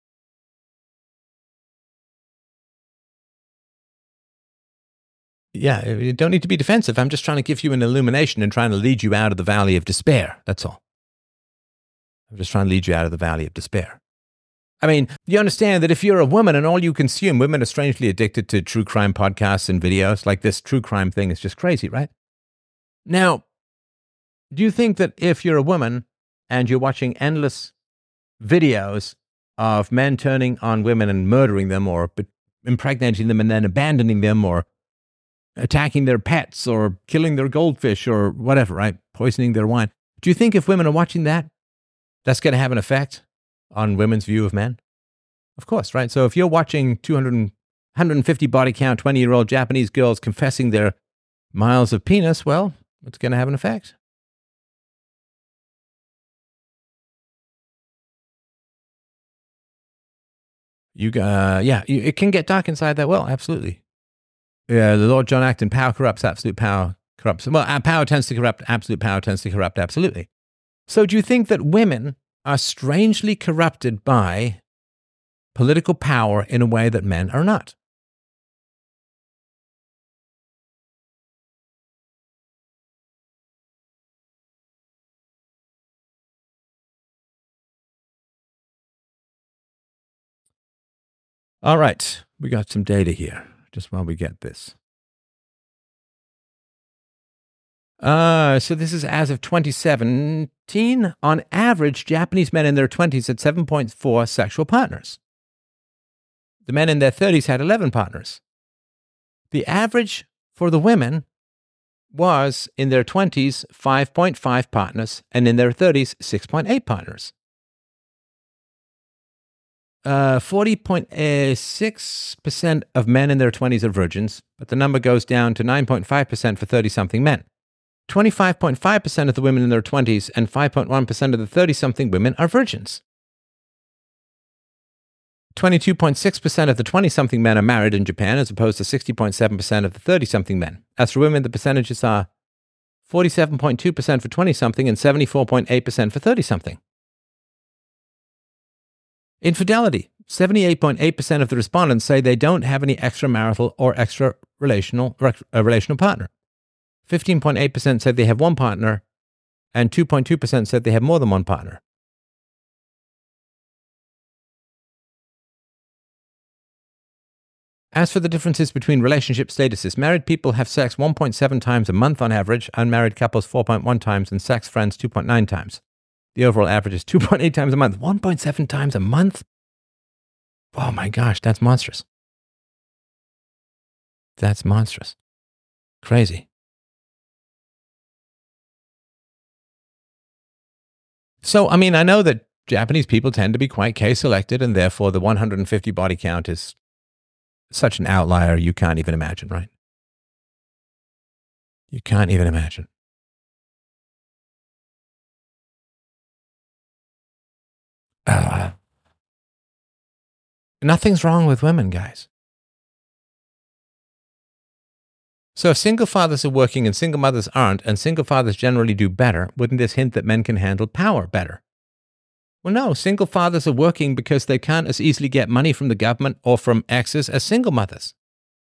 Speaker 1: Yeah, you don't need to be defensive. I'm just trying to give you an illumination and trying to lead you out of the valley of despair. That's all. I'm just trying to lead you out of the valley of despair. I mean, you understand that if you're a woman and all you consume, women are strangely addicted to true crime podcasts and videos. Like this true crime thing is just crazy, right? Now, do you think that if you're a woman and you're watching endless videos of men turning on women and murdering them or impregnating them and then abandoning them or attacking their pets or killing their goldfish or whatever, right? Poisoning their wine. Do you think if women are watching that, that's going to have an effect on women's view of men? Of course, right? So if you're watching two hundred, one hundred fifty body count, twenty-year-old Japanese girls confessing their miles of penis, well, it's going to have an effect. You, uh, yeah, you, it can get dark inside that well, absolutely. Yeah, the Lord John Acton, power corrupts, absolute power Corrupts. Well, uh, power tends to corrupt. Absolute power tends to corrupt. Absolutely. So do you think that women are strangely corrupted by political power in a way that men are not? All right. We got some data here just while we get this. Uh, so this is as of twenty seventeen. On average, Japanese men in their twenties had seven point four sexual partners. The men in their thirties had eleven partners. The average for the women was in their twenties five point five partners, and in their thirties six point eight partners. Uh, forty point six percent of men in their twenties are virgins, but the number goes down to nine point five percent for thirty-something men. twenty-five point five percent of the women in their twenties and five point one percent of the thirty-something women are virgins. twenty-two point six percent of the twenty-something men are married in Japan, as opposed to sixty point seven percent of the thirty-something men. As for women, the percentages are forty-seven point two percent for twenty-something and seventy-four point eight percent for thirty-something. Infidelity. seventy-eight point eight percent of the respondents say they don't have any extramarital or extra relational, uh, relational partner. fifteen point eight percent said they have one partner, and two point two percent said they have more than one partner. As for the differences between relationship statuses, married people have sex one point seven times a month on average, unmarried couples four point one times, and sex friends two point nine times. The overall average is two point eight times a month. one point seven times a month? Oh my gosh, that's monstrous. That's monstrous. Crazy. So, I mean, I know that Japanese people tend to be quite case-selected, and therefore the one hundred fifty body count is such an outlier you can't even imagine, right? You can't even imagine. Uh, nothing's wrong with women, guys. So if single fathers are working and single mothers aren't, and single fathers generally do better, wouldn't this hint that men can handle power better? Well, no, single fathers are working because they can't as easily get money from the government or from exes as single mothers.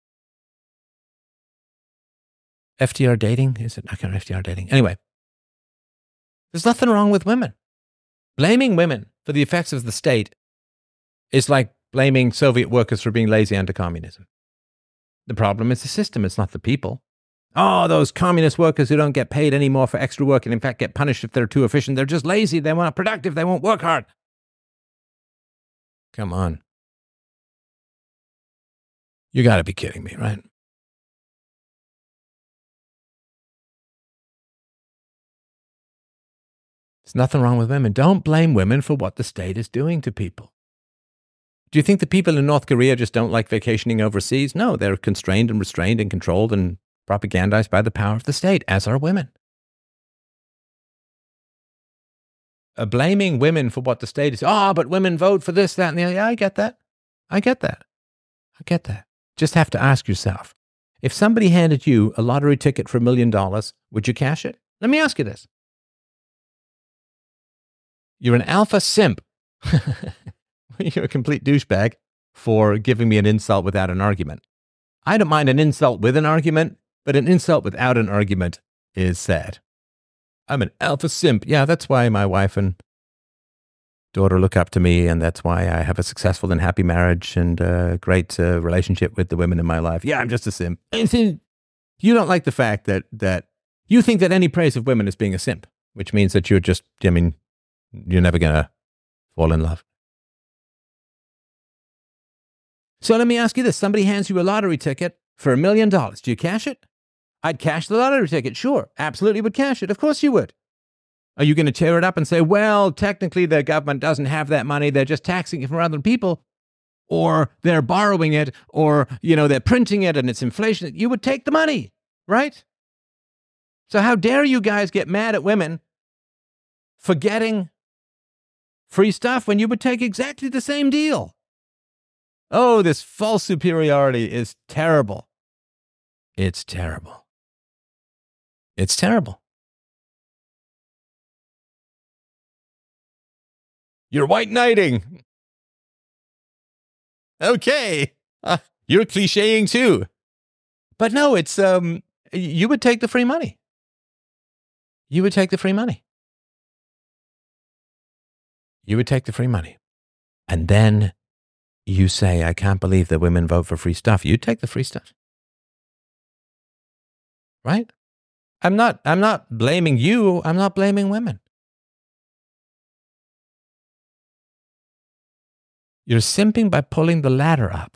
Speaker 1: F D R dating? Is it? I can't F D R dating. Anyway, there's nothing wrong with women. Blaming women for the effects of the state is like blaming Soviet workers for being lazy under communism. The problem is the system, it's not the people. Oh, those communist workers who don't get paid anymore for extra work and in fact get punished if they're too efficient. They're just lazy. They weren't productive. They won't work hard. Come on. You got to be kidding me, right? There's nothing wrong with women. Don't blame women for what the state is doing to people. Do you think the people in North Korea just don't like vacationing overseas? No, they're constrained and restrained and controlled and propagandized by the power of the state, as are women. Uh, blaming women for what the state is, oh, but women vote for this, that, and the other. Yeah, I get that. I get that. I get that. Just have to ask yourself, if somebody handed you a lottery ticket for a million dollars, would you cash it? Let me ask you this. You're an alpha simp. You're a complete douchebag for giving me an insult without an argument. I don't mind an insult with an argument, but an insult without an argument is sad. I'm an alpha simp. Yeah, that's why my wife and daughter look up to me, and that's why I have a successful and happy marriage and a great uh, relationship with the women in my life. Yeah, I'm just a simp. You don't like the fact that that you think that any praise of women is being a simp, which means that you're just, I mean, you're never going to fall in love. So let me ask you this. Somebody hands you a lottery ticket for a million dollars. Do you cash it? I'd cash the lottery ticket. Sure. Absolutely would cash it. Of course you would. Are you going to tear it up and say, well, technically the government doesn't have that money. They're just taxing it from other people, or they're borrowing it, or, you know, they're printing it and it's inflation. You would take the money, right? So how dare you guys get mad at women for getting free stuff when you would take exactly the same deal? Oh, this false superiority is terrible. It's terrible. It's terrible. You're white knighting. Okay. Uh, you're clicheing too. But no, it's, um, you would take the free money. You would take the free money. You would take the free money. And then you say, I can't believe that women vote for free stuff. You'd take the free stuff. Right? I'm not, I'm not blaming you. I'm not blaming women. You're simping by pulling the ladder up.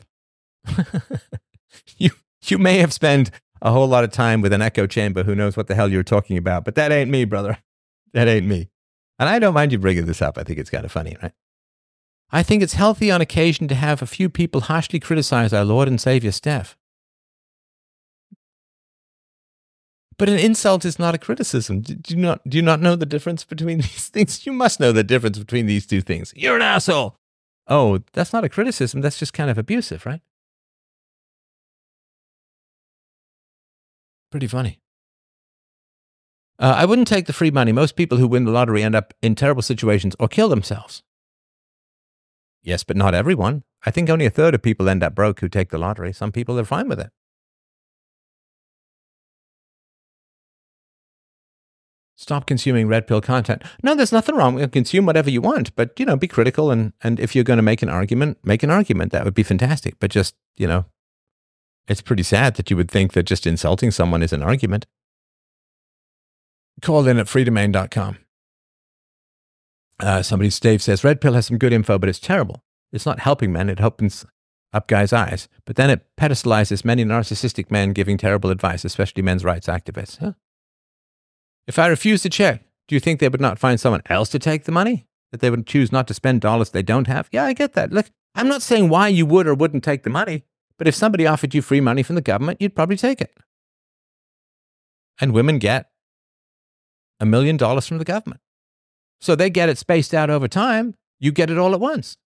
Speaker 1: you, you may have spent a whole lot of time with an echo chamber who knows what the hell you're talking about, but that ain't me, brother. That ain't me. And I don't mind you bringing this up. I think it's kind of funny, right? I think it's healthy on occasion to have a few people harshly criticize our Lord and Savior, Steph. But an insult is not a criticism. Do you not, do you not know the difference between these things? You must know the difference between these two things. You're an asshole. Oh, that's not a criticism. That's just kind of abusive, right? Pretty funny. Uh, I wouldn't take the free money. Most people who win the lottery end up in terrible situations or kill themselves. Yes, but not everyone. I think only a third of people end up broke who take the lottery. Some people are fine with it. Stop consuming red pill content. No, there's nothing wrong. You consume whatever you want, but, you know, be critical. And, and if you're going to make an argument, make an argument. That would be fantastic. But just, you know, it's pretty sad that you would think that just insulting someone is an argument. Call in at freedomain dot com. Uh, somebody, Dave says, red pill has some good info, but it's terrible. It's not helping men. It opens up guys' eyes. But then it pedestalizes many narcissistic men giving terrible advice, especially men's rights activists. Huh? If I refuse to check, do you think they would not find someone else to take the money? That they would choose not to spend dollars they don't have? Yeah, I get that. Look, I'm not saying why you would or wouldn't take the money, but if somebody offered you free money from the government, you'd probably take it. And women get a million dollars from the government. So they get it spaced out over time. You get it all at once.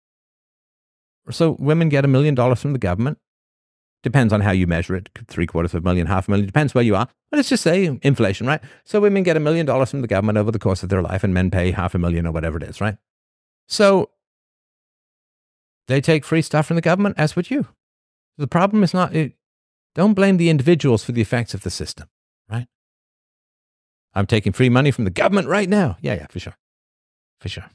Speaker 1: So women get a million dollars from the government. Depends on how you measure it. Three quarters of a million, half a million. Depends where you are. But let's just say inflation, right? So women get a million dollars from the government over the course of their life, and men pay half a million or whatever it is, right? So they take free stuff from the government, as would you. The problem is not, it, don't blame the individuals for the effects of the system, right? I'm taking free money from the government right now. Yeah, yeah, for sure. For sure.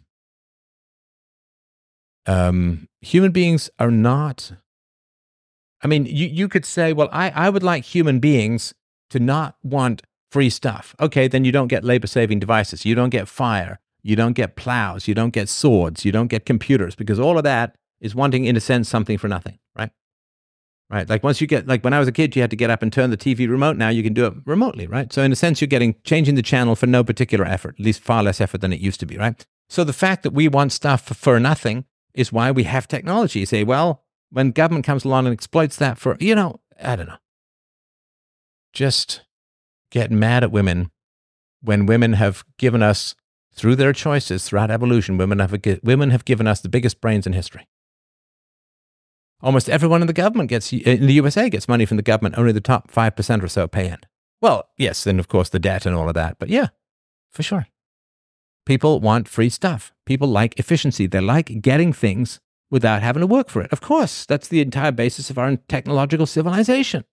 Speaker 1: Um, human beings are not, I mean, you, you could say, well, I, I would like human beings to not want free stuff. Okay, then you don't get labor-saving devices. You don't get fire. You don't get plows. You don't get swords. You don't get computers, because all of that is wanting, in a sense, something for nothing, right? Right. Like once you get, like when I was a kid, you had to get up and turn the T V remote. Now you can do it remotely, right? So in a sense, you're getting, changing the channel for no particular effort, at least far less effort than it used to be, right? So the fact that we want stuff for, for nothing is why we have technology. You say, well, when government comes along and exploits that for, you know, I don't know. Just get mad at women when women have given us, through their choices throughout evolution, women have, women have given us the biggest brains in history. Almost everyone in the government gets, in the U S A gets money from the government. Only the top five percent or so pay in. Well, yes, and of course the debt and all of that. But yeah, for sure. People want free stuff. People like efficiency. They like getting things without having to work for it. Of course, that's the entire basis of our technological civilization.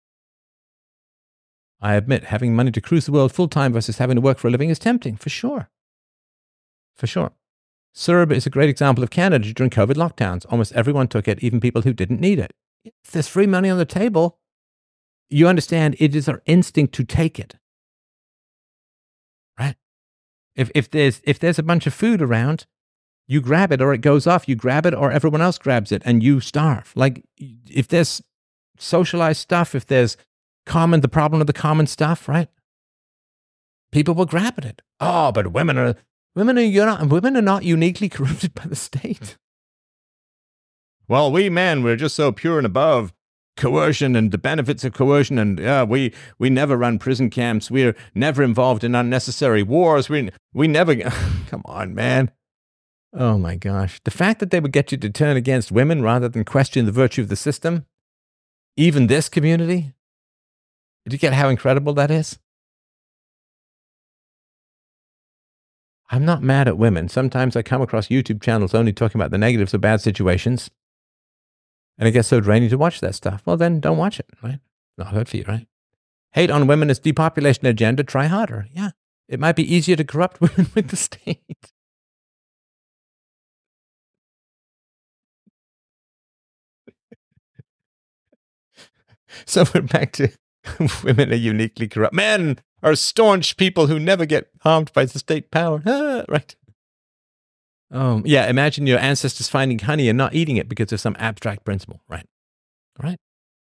Speaker 1: I admit, having money to cruise the world full-time versus having to work for a living is tempting, for sure. For sure. S E R B is a great example of Canada during COVID lockdowns. Almost everyone took it, even people who didn't need it. If there's free money on the table, you understand it is our instinct to take it. Right? If if there's if there's a bunch of food around, you grab it or it goes off. You grab it or everyone else grabs it and you starve. Like if there's socialized stuff, if there's common, the problem of the common stuff, right? People will grab at it. Oh, but women are... Women are, you're not, women are not uniquely corrupted by the state. Well, we men, we're just so pure and above coercion and the benefits of coercion, and uh, we we never run prison camps. We're never involved in unnecessary wars. We we never... Come on, man. Oh, my gosh. The fact that they would get you to turn against women rather than question the virtue of the system, even this community, do you get how incredible that is? I'm not mad at women. Sometimes I come across YouTube channels only talking about the negatives of bad situations, and it gets so draining to watch that stuff. Well, then don't watch it, right? Not good for you, right? Hate on women is depopulation agenda. Try harder. Yeah. It might be easier to corrupt women with the state. So we're back to women are uniquely corrupt. Men are staunch people who never get harmed by the state power. Ah, right. Oh, yeah. Imagine your ancestors finding honey and not eating it because of some abstract principle. Right. Right.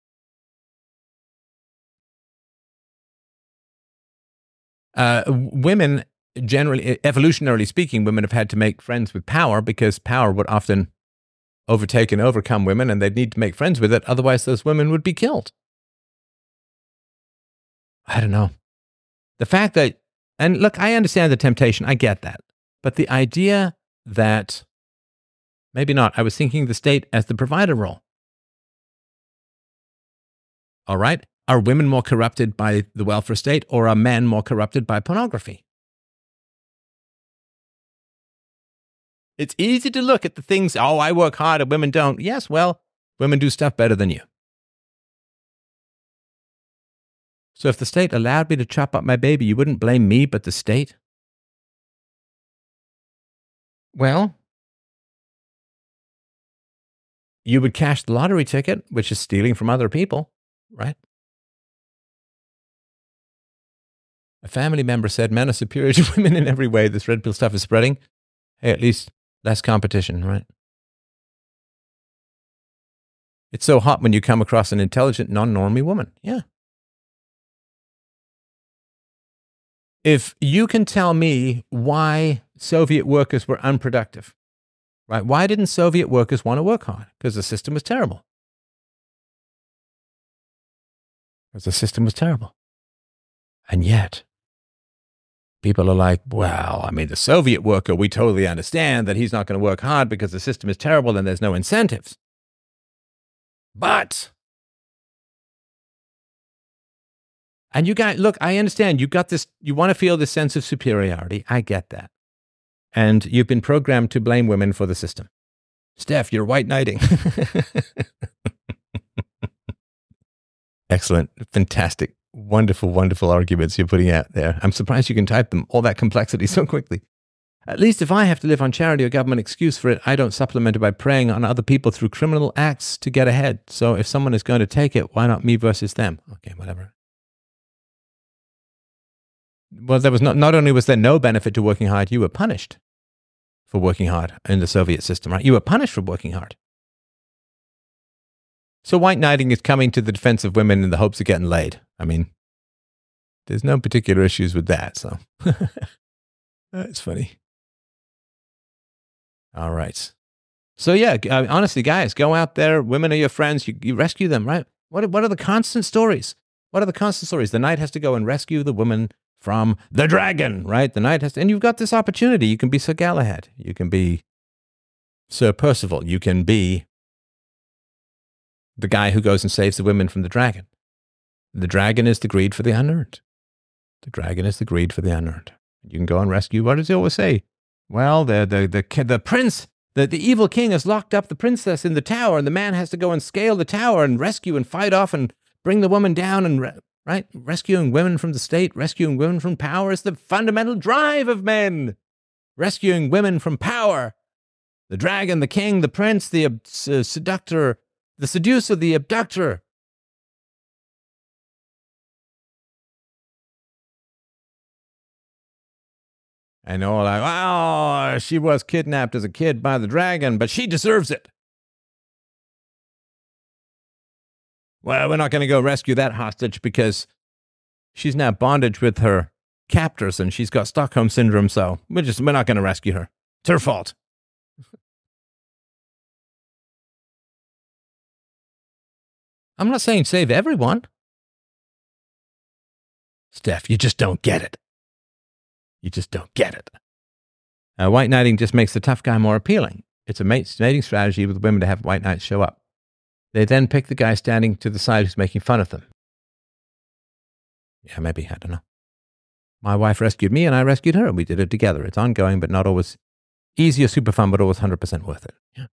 Speaker 1: Uh, women, generally, evolutionarily speaking, women have had to make friends with power because power would often overtake and overcome women, and they'd need to make friends with it. Otherwise, those women would be killed. I don't know. The fact that, and look, I understand the temptation. I get that. But the idea that, maybe not, I was thinking the state as the provider role. All right. Are women more corrupted by the welfare state, or are men more corrupted by pornography? It's easy to look at the things, oh, I work hard and women don't. Yes, well, women do stuff better than you. So if the state allowed me to chop up my baby, you wouldn't blame me, but the state? Well, you would cash the lottery ticket, which is stealing from other people, right? A family member said men are superior to women in every way. This red pill stuff is spreading. Hey, at least less competition, right? It's so hot when you come across an intelligent, non-normie woman. Yeah. If you can tell me why Soviet workers were unproductive, right? Why didn't Soviet workers want to work hard? Because the system was terrible. Because the system was terrible. And yet, people are like, well, I mean, the Soviet worker, we totally understand that he's not going to work hard because the system is terrible and there's no incentives. But, and you guys, look, I understand you got this, you want to feel this sense of superiority. I get that. And you've been programmed to blame women for the system. Steph, you're white knighting. Excellent. Fantastic. Wonderful, wonderful arguments you're putting out there. I'm surprised you can type them, all that complexity so quickly. At least if I have to live on charity or government excuse for it, I don't supplement it by preying on other people through criminal acts to get ahead. So if someone is going to take it, why not me versus them? Okay, whatever. Well, there was not, not only was there no benefit to working hard, you were punished for working hard in the Soviet system, right? You were punished for working hard. So white knighting is coming to the defense of women in the hopes of getting laid. I mean, there's no particular issues with that, so. That's funny. All right. So yeah, uh, honestly, guys, go out there. Women are your friends. You, you rescue them, right? What, what are the constant stories? What are the constant stories? The knight has to go and rescue the woman from the dragon, right? The knight has to, and you've got this opportunity. You can be Sir Galahad. You can be Sir Percival. You can be the guy who goes and saves the women from the dragon. The dragon is the greed for the unearned. The dragon is the greed for the unearned. You can go and rescue. What does he always say? Well, the the the the prince, the, the evil king has locked up the princess in the tower, and the man has to go and scale the tower and rescue and fight off and bring the woman down and, re- right? Rescuing women from the state, rescuing women from power is the fundamental drive of men. Rescuing women from power. The dragon, the king, the prince, the uh, seductor, the seducer, the abductor. I know, like, oh, she was kidnapped as a kid by the dragon, but she deserves it. Well, we're not going to go rescue that hostage because she's now bondage with her captors and she's got Stockholm syndrome, so we're just, we're not going to rescue her. It's her fault. I'm not saying save everyone. Steph, you just don't get it. You just don't get it. Uh, white knighting just makes the tough guy more appealing. It's a mating strategy with women to have white knights show up. They then pick the guy standing to the side who's making fun of them. Yeah, maybe, I don't know. My wife rescued me and I rescued her and we did it together. It's ongoing, but not always easy or super fun, but always one hundred percent worth it. Yeah.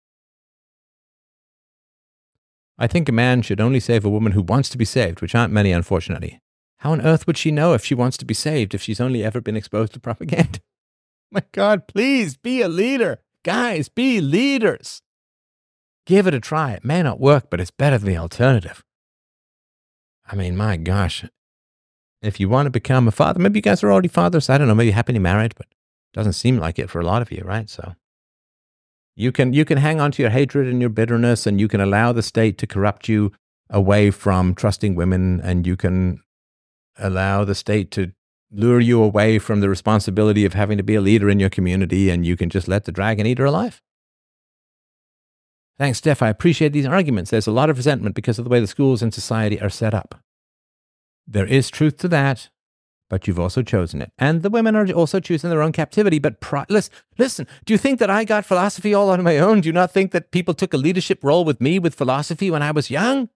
Speaker 1: I think a man should only save a woman who wants to be saved, which aren't many, unfortunately. How on earth would she know if she wants to be saved if she's only ever been exposed to propaganda? My God, please be a leader. Guys, be leaders. Give it a try. It may not work, but it's better than the alternative. I mean, my gosh. If you want to become a father, maybe you guys are already fathers. I don't know, maybe you're happily married, but it doesn't seem like it for a lot of you, right? So you can you can hang on to your hatred and your bitterness, and you can allow the state to corrupt you away from trusting women, and you can allow the state to lure you away from the responsibility of having to be a leader in your community, and you can just let the dragon eat her alive. Thanks, Steph. I appreciate these arguments. There's a lot of resentment because of the way the schools and society are set up. There is truth to that, but you've also chosen it. And the women are also choosing their own captivity. But pri- listen, listen, do you think that I got philosophy all on my own? Do you not think that people took a leadership role with me with philosophy when I was young?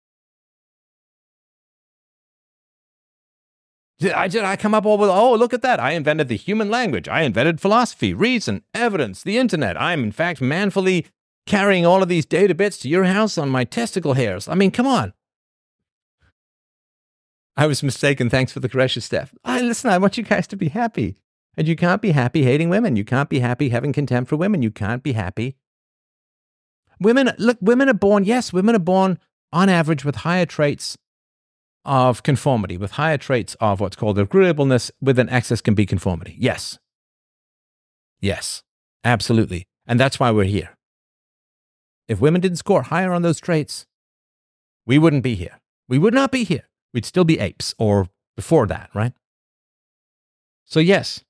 Speaker 1: Did I, did I come up all with, oh, look at that. I invented the human language. I invented philosophy, reason, evidence, the internet. I'm, in fact, manfully carrying all of these data bits to your house on my testicle hairs. I mean, come on. I was mistaken. Thanks for the correction, Steph. I, listen, I want you guys to be happy. And you can't be happy hating women. You can't be happy having contempt for women. You can't be happy. Women, look, women are born, yes, women are born on average with higher traits of conformity, with higher traits of what's called agreeableness, with an excess can be conformity. Yes. Yes, absolutely. And that's why we're here. If women didn't score higher on those traits, we wouldn't be here. We would not be here. We'd still be apes, or before that, right? So yes,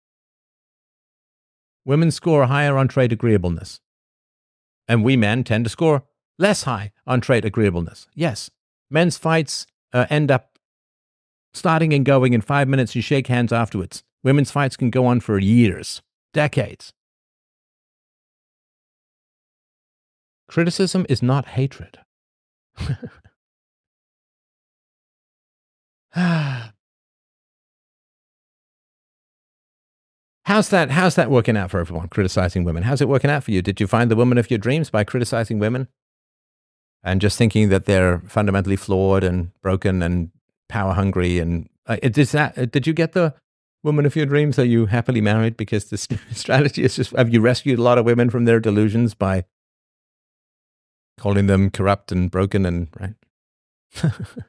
Speaker 1: women score higher on trait agreeableness. And we men tend to score less high on trait agreeableness. Yes, men's fights uh, end up starting and going in five minutes and shake hands afterwards. Women's fights can go on for years, decades. Criticism is not hatred. How's that, how's that working out for everyone, criticizing women? How's it working out for you? Did you find the woman of your dreams by criticizing women? And just thinking that they're fundamentally flawed and broken and power hungry? And uh, is that, did you get the woman of your dreams? Are you happily married? Because this strategy is just, have you rescued a lot of women from their delusions by calling them corrupt and broken and, right?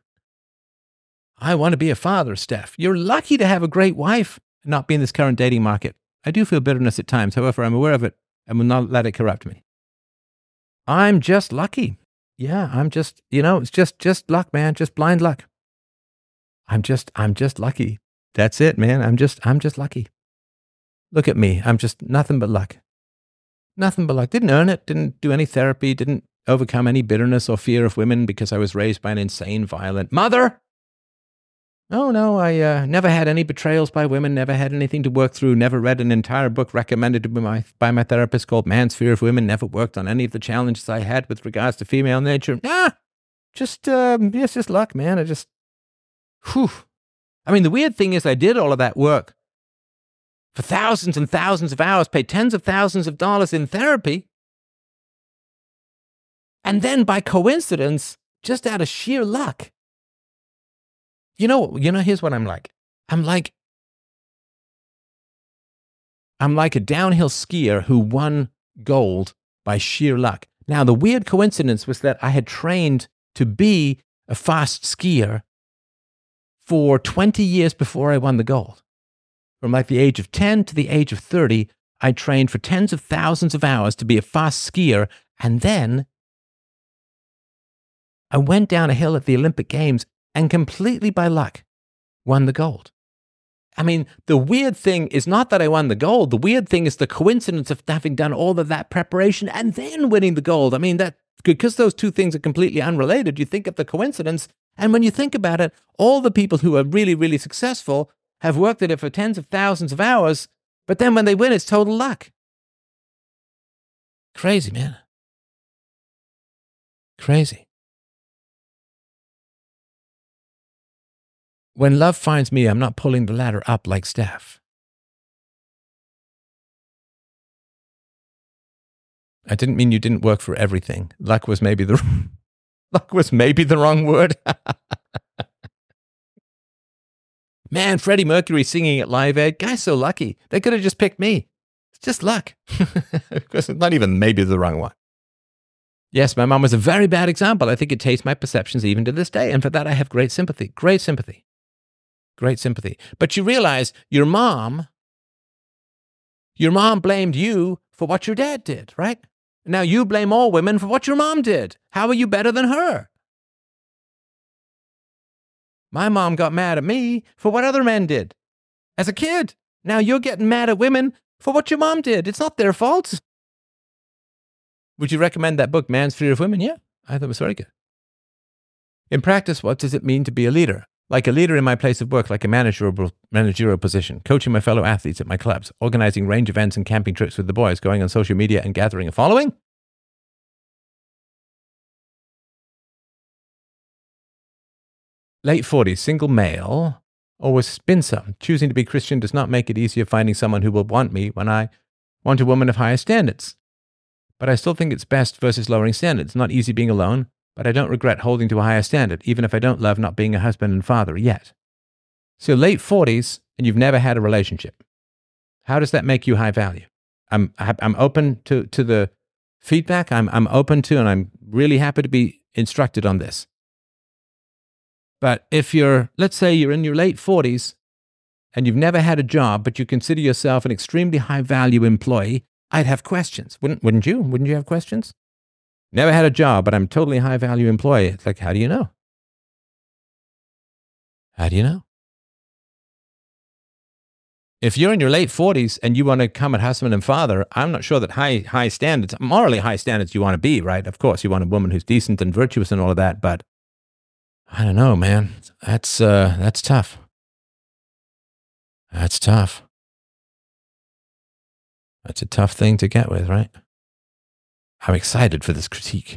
Speaker 1: I want to be a father, Steph. You're lucky to have a great wife and not be in this current dating market. I do feel bitterness at times. However, I'm aware of it and will not let it corrupt me. I'm just lucky. Yeah, I'm just, you know, it's just, just luck, man. Just blind luck. I'm just, I'm just lucky. That's it, man. I'm just, I'm just lucky. Look at me. I'm just nothing but luck. Nothing but luck. Didn't earn it. Didn't do any therapy. Didn't overcome any bitterness or fear of women because I was raised by an insane, violent mother. Oh, no, I uh, never had any betrayals by women, never had anything to work through, never read an entire book recommended by my, by my therapist called Man's Fear of Women, never worked on any of the challenges I had with regards to female nature. Nah, just, um, it's just luck, man. I just, whew. I mean, the weird thing is I did all of that work for thousands and thousands of hours, paid tens of thousands of dollars in therapy. And then by coincidence, just out of sheer luck, You know, you know, here's what I'm like. I'm like, I'm like a downhill skier who won gold by sheer luck. Now, the weird coincidence was that I had trained to be a fast skier for twenty years before I won the gold. From like the age of ten to the age of thirty, I trained for tens of thousands of hours to be a fast skier. And then I went down a hill at the Olympic Games and completely by luck, won the gold. I mean, the weird thing is not that I won the gold. The weird thing is the coincidence of having done all of that preparation and then winning the gold. I mean, that because those two things are completely unrelated, you think of the coincidence. And when you think about it, all the people who are really, really successful have worked at it for tens of thousands of hours, but then when they win, it's total luck. Crazy, man. Crazy. When love finds me, I'm not pulling the ladder up like Steph. I didn't mean you didn't work for everything. Luck was maybe the luck was maybe the wrong word. Man, Freddie Mercury singing at Live Aid. Guy's so lucky. They could have just picked me. It's just luck. Because it's not even maybe the wrong one. Yes, my mom was a very bad example. I think it tastes my perceptions even to this day. And for that, I have great sympathy. Great sympathy. Great sympathy. But you realize your mom, your mom blamed you for what your dad did, right? Now you blame all women for what your mom did. How are you better than her? My mom got mad at me for what other men did as a kid. Now you're getting mad at women for what your mom did. It's not their fault. Would you recommend that book, Man's Fear of Women? Yeah, I thought it was very good. In practice, what does it mean to be a leader? Like a leader in my place of work, like a managerial, managerial position, coaching my fellow athletes at my clubs, organizing range events and camping trips with the boys, going on social media and gathering a following? Late forties, single male, always been some. Choosing to be Christian does not make it easier finding someone who will want me when I want a woman of higher standards. But I still think it's best versus lowering standards. Not easy being alone, but I don't regret holding to a higher standard, even if I don't love not being a husband and father yet. So late forties, and you've never had a relationship. How does that make you high value? I'm I'm open to, to the feedback. I'm I'm open to, and I'm really happy to be instructed on this. But if you're, let's say you're in your late forties and you've never had a job, but you consider yourself an extremely high value employee, I'd have questions. Wouldn't, wouldn't you? Wouldn't you have questions? Never had a job, but I'm totally high value employee. It's like, how do you know? How do you know? If you're in your late forties and you want to come at husband and father, I'm not sure that high high standards, morally high standards you want to be, right? Of course, you want a woman who's decent and virtuous and all of that, but I don't know, man. That's uh, that's tough. That's tough. That's a tough thing to get with, right? I'm excited for this critique.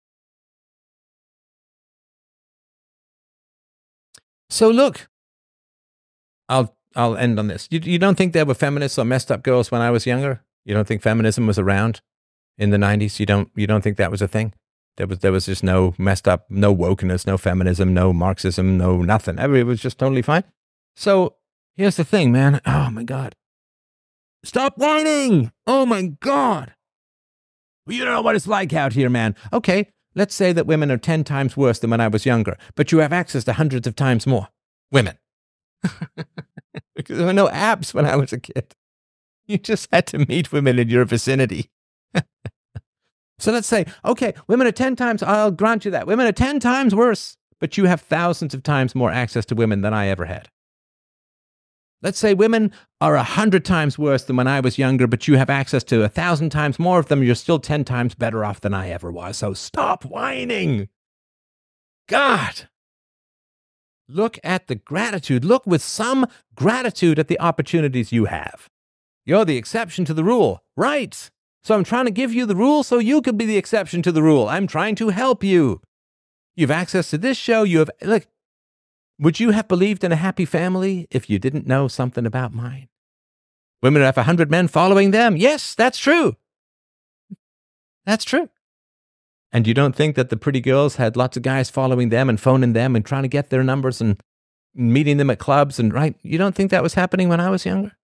Speaker 1: So look, I'll I'll end on this. You, you don't think there were feminists or messed up girls when I was younger? You don't think feminism was around in the nineties? You don't you don't think that was a thing? There was there was just no messed up, no wokeness, no feminism, no Marxism, no nothing. Everybody was just totally fine. So here's the thing, man. Oh my God. Stop whining. Oh my God. Well, you don't know what it's like out here, man. Okay, let's say that women are ten times worse than when I was younger, but you have access to hundreds of times more women. Because there were no apps when I was a kid. You just had to meet women in your vicinity. So let's say, okay, women are ten times, I'll grant you that. Women are ten times worse, but you have thousands of times more access to women than I ever had. Let's say women are a hundred times worse than when I was younger, but you have access to a thousand times more of them. You're still ten times better off than I ever was. So stop whining. God. Look at the gratitude. Look with some gratitude at the opportunities you have. You're the exception to the rule, right? So I'm trying to give you the rule so you can be the exception to the rule. I'm trying to help you. You have access to this show. You have, look, would you have believed in a happy family if you didn't know something about mine? Women have a hundred men following them. Yes, that's true. That's true. And you don't think that the pretty girls had lots of guys following them and phoning them and trying to get their numbers and meeting them at clubs and right? You don't think that was happening when I was younger?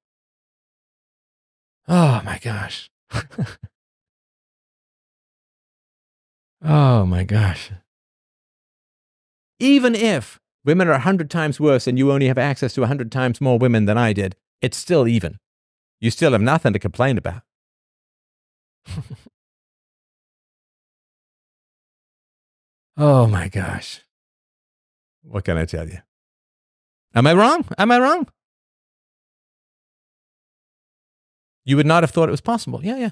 Speaker 1: Oh my gosh. Oh my gosh. Even if women are a hundred times worse and you only have access to a hundred times more women than I did, it's still even. You still have nothing to complain about. Oh my gosh. What can I tell you? Am I wrong? Am I wrong? You would not have thought it was possible. Yeah,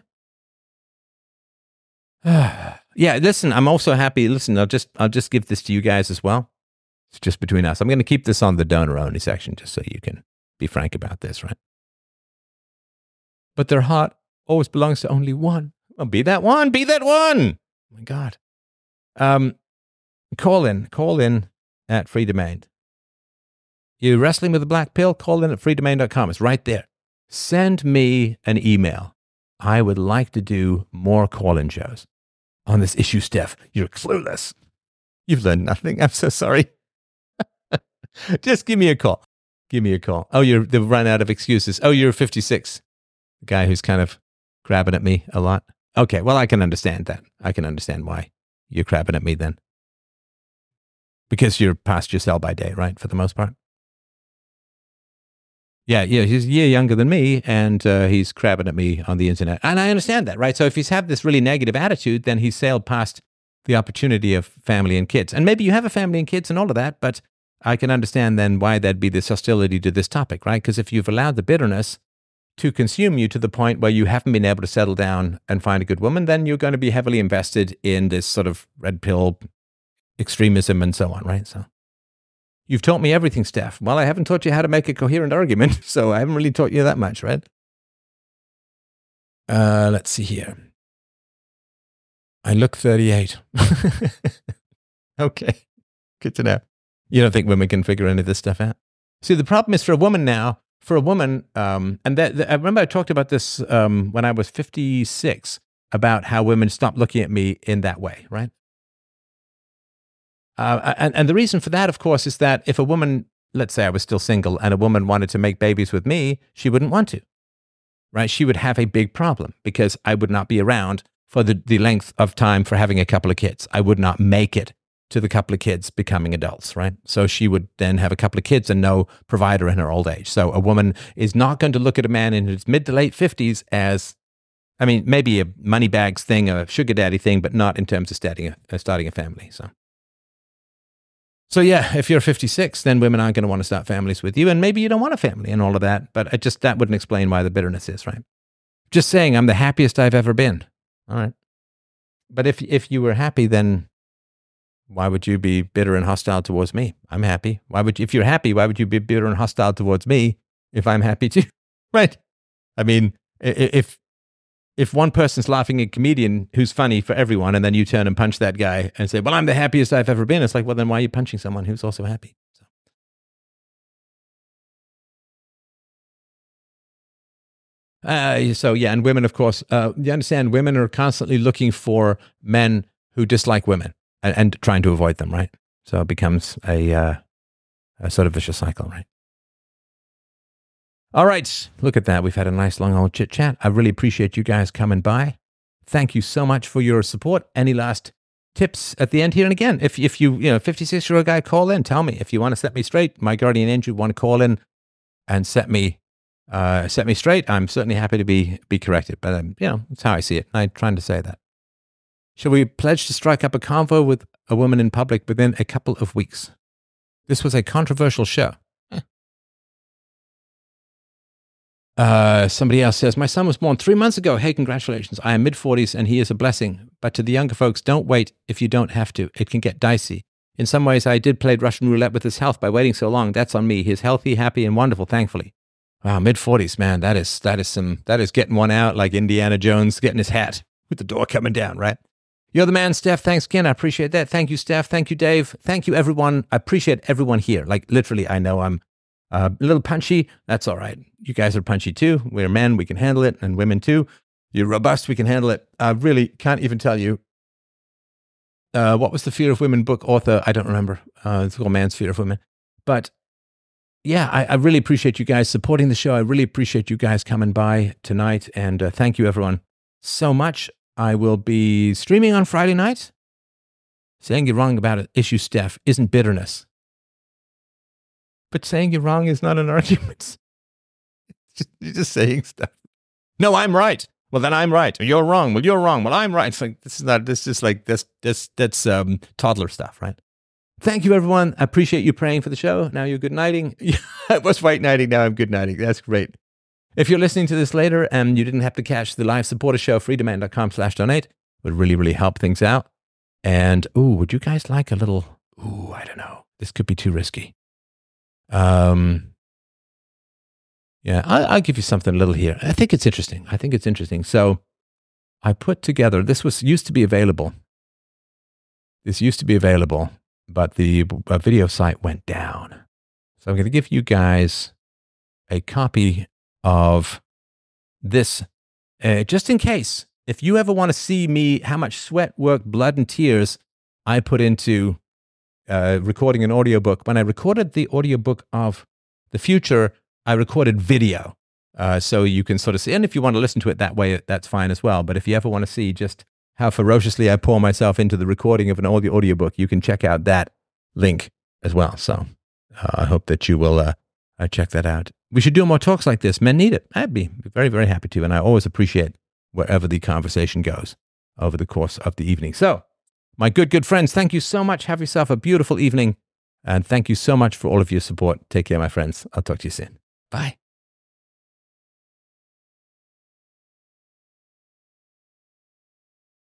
Speaker 1: yeah. Yeah, listen, I'm also happy. Listen, I'll just I'll just give this to you guys as well. It's just between us. I'm going to keep this on the donor only section just so you can be frank about this, right? But their heart always belongs to only one. Well, be that one. Be that one. Oh my God. Um, call in. Call in at Free Domain. You're wrestling with a black pill? Call in at free domain dot com. It's right there. Send me an email. I would like to do more call-in shows on this issue, Steph. You're clueless. You've learned nothing. I'm so sorry. Just give me a call. Give me a call. Oh, you're, they've run out of excuses. Oh, you're fifty-six. The guy who's kind of grabbing at me a lot. Okay, well, I can understand that. I can understand why you're grabbing at me then. Because you're past your sell-by date, right, for the most part? Yeah, yeah, he's a year younger than me, and uh, he's crabbing at me on the internet. And I understand that, right? So if he's had this really negative attitude, then he's sailed past the opportunity of family and kids. And maybe you have a family and kids and all of that, but I can understand then why there'd be this hostility to this topic, right? Because if you've allowed the bitterness to consume you to the point where you haven't been able to settle down and find a good woman, then you're going to be heavily invested in this sort of red pill extremism and so on, right? So you've taught me everything, Steph. Well, I haven't taught you how to make a coherent argument, so I haven't really taught you that much, right? Uh, let's see here. I look thirty-eight. Okay, good to know. You don't think women can figure any of this stuff out? See, the problem is for a woman now, for a woman, um, and that, that, I remember I talked about this um, when I was fifty-six, about how women stopped looking at me in that way, right? Uh, and, and the reason for that, of course, is that if a woman, let's say I was still single, and a woman wanted to make babies with me, she wouldn't want to, right? She would have a big problem because I would not be around for the, the length of time for having a couple of kids. I would not make it to the couple of kids becoming adults, right? So she would then have a couple of kids and no provider in her old age. So a woman is not going to look at a man in his mid to late fifties as, I mean, maybe a money bags thing, a sugar daddy thing, but not in terms of starting a, uh, starting a family. So. So yeah, if you're fifty-six, then women aren't going to want to start families with you, and maybe you don't want a family and all of that, but I just, that wouldn't explain why the bitterness is, right? Just saying, I'm the happiest I've ever been. All right. But if if you were happy, then why would you be bitter and hostile towards me? I'm happy. Why would you, if you're happy, why would you be bitter and hostile towards me if I'm happy too? Right? I mean, if if one person's laughing at a comedian who's funny for everyone, and then you turn and punch that guy and say, well, I'm the happiest I've ever been. It's like, well, then why are you punching someone who's also happy? So, uh, so yeah, and women, of course, uh, you understand women are constantly looking for men who dislike women and, and trying to avoid them, right? So it becomes a, uh, a sort of vicious cycle, right? All right, look at that. We've had a nice long old chit chat. I really appreciate you guys coming by. Thank you so much for your support. Any last tips at the end here? And again, if if you, you know, fifty-six-year-old guy, call in, tell me. If you want to set me straight, my guardian angel want to call in and set me uh, set me straight, I'm certainly happy to be be corrected. But, um, you know, that's how I see it. I'm trying to say that. Shall we pledge to strike up a convo with a woman in public within a couple of weeks? This was a controversial show. Uh, somebody else says, my son was born three months ago. Hey, congratulations. I am mid-forties and he is a blessing. But to the younger folks, don't wait if you don't have to. It can get dicey. In some ways, I did play Russian roulette with his health by waiting so long. That's on me. He's healthy, happy, and wonderful, thankfully. Wow, mid-forties, man. That is, that is some, that is getting one out like Indiana Jones getting his hat with the door coming down, right? You're the man, Steph. Thanks again. I appreciate that. Thank you, Steph. Thank you, Dave. Thank you, everyone. I appreciate everyone here. Like, literally, I know I'm Uh, a little punchy, that's all right. You guys are punchy too. We're men, we can handle it, and women too. You're robust, we can handle it. I really can't even tell you. Uh, what was the Fear of Women book author? I don't remember. Uh, it's called Man's Fear of Women. But yeah, I, I really appreciate you guys supporting the show. I really appreciate you guys coming by tonight. And uh, thank you, everyone, so much. I will be streaming on Friday night. Saying you're wrong about an issue, Steph, isn't bitterness. But saying you're wrong is not an argument. It's just, you're just saying stuff. No, I'm right. Well, then I'm right. You're wrong. Well, you're wrong. Well, I'm right. It's like, this is not, this is like, this, this, that's um, toddler stuff, right? Thank you, everyone. I appreciate you praying for the show. Now you're good nighting. I was white nighting. Now I'm good nighting. That's great. If you're listening to this later and you didn't have to catch the live supporter show, freedomain.com slash donate would really, really help things out. And, ooh, would you guys like a little, ooh, I don't know. This could be too risky. Um, yeah, I'll, I'll give you something a little here. I think it's interesting. I think it's interesting. So I put together, this was used to be available. This used to be available, but the uh, video site went down. So I'm going to give you guys a copy of this, uh, just in case. If you ever want to see me, how much sweat, work, blood, and tears I put into uh, recording an audiobook. When I recorded the audiobook of The Future, I recorded video. Uh, so you can sort of see, and if you want to listen to it that way, that's fine as well. But if you ever want to see just how ferociously I pour myself into the recording of an audio audiobook, you can check out that link as well. So uh, I hope that you will uh, uh, check that out. We should do more talks like this. Men need it. I'd be very, very happy to. And I always appreciate wherever the conversation goes over the course of the evening. So, my good, good friends, thank you so much. Have yourself a beautiful evening. And thank you so much for all of your support. Take care, my friends. I'll talk to you soon. Bye.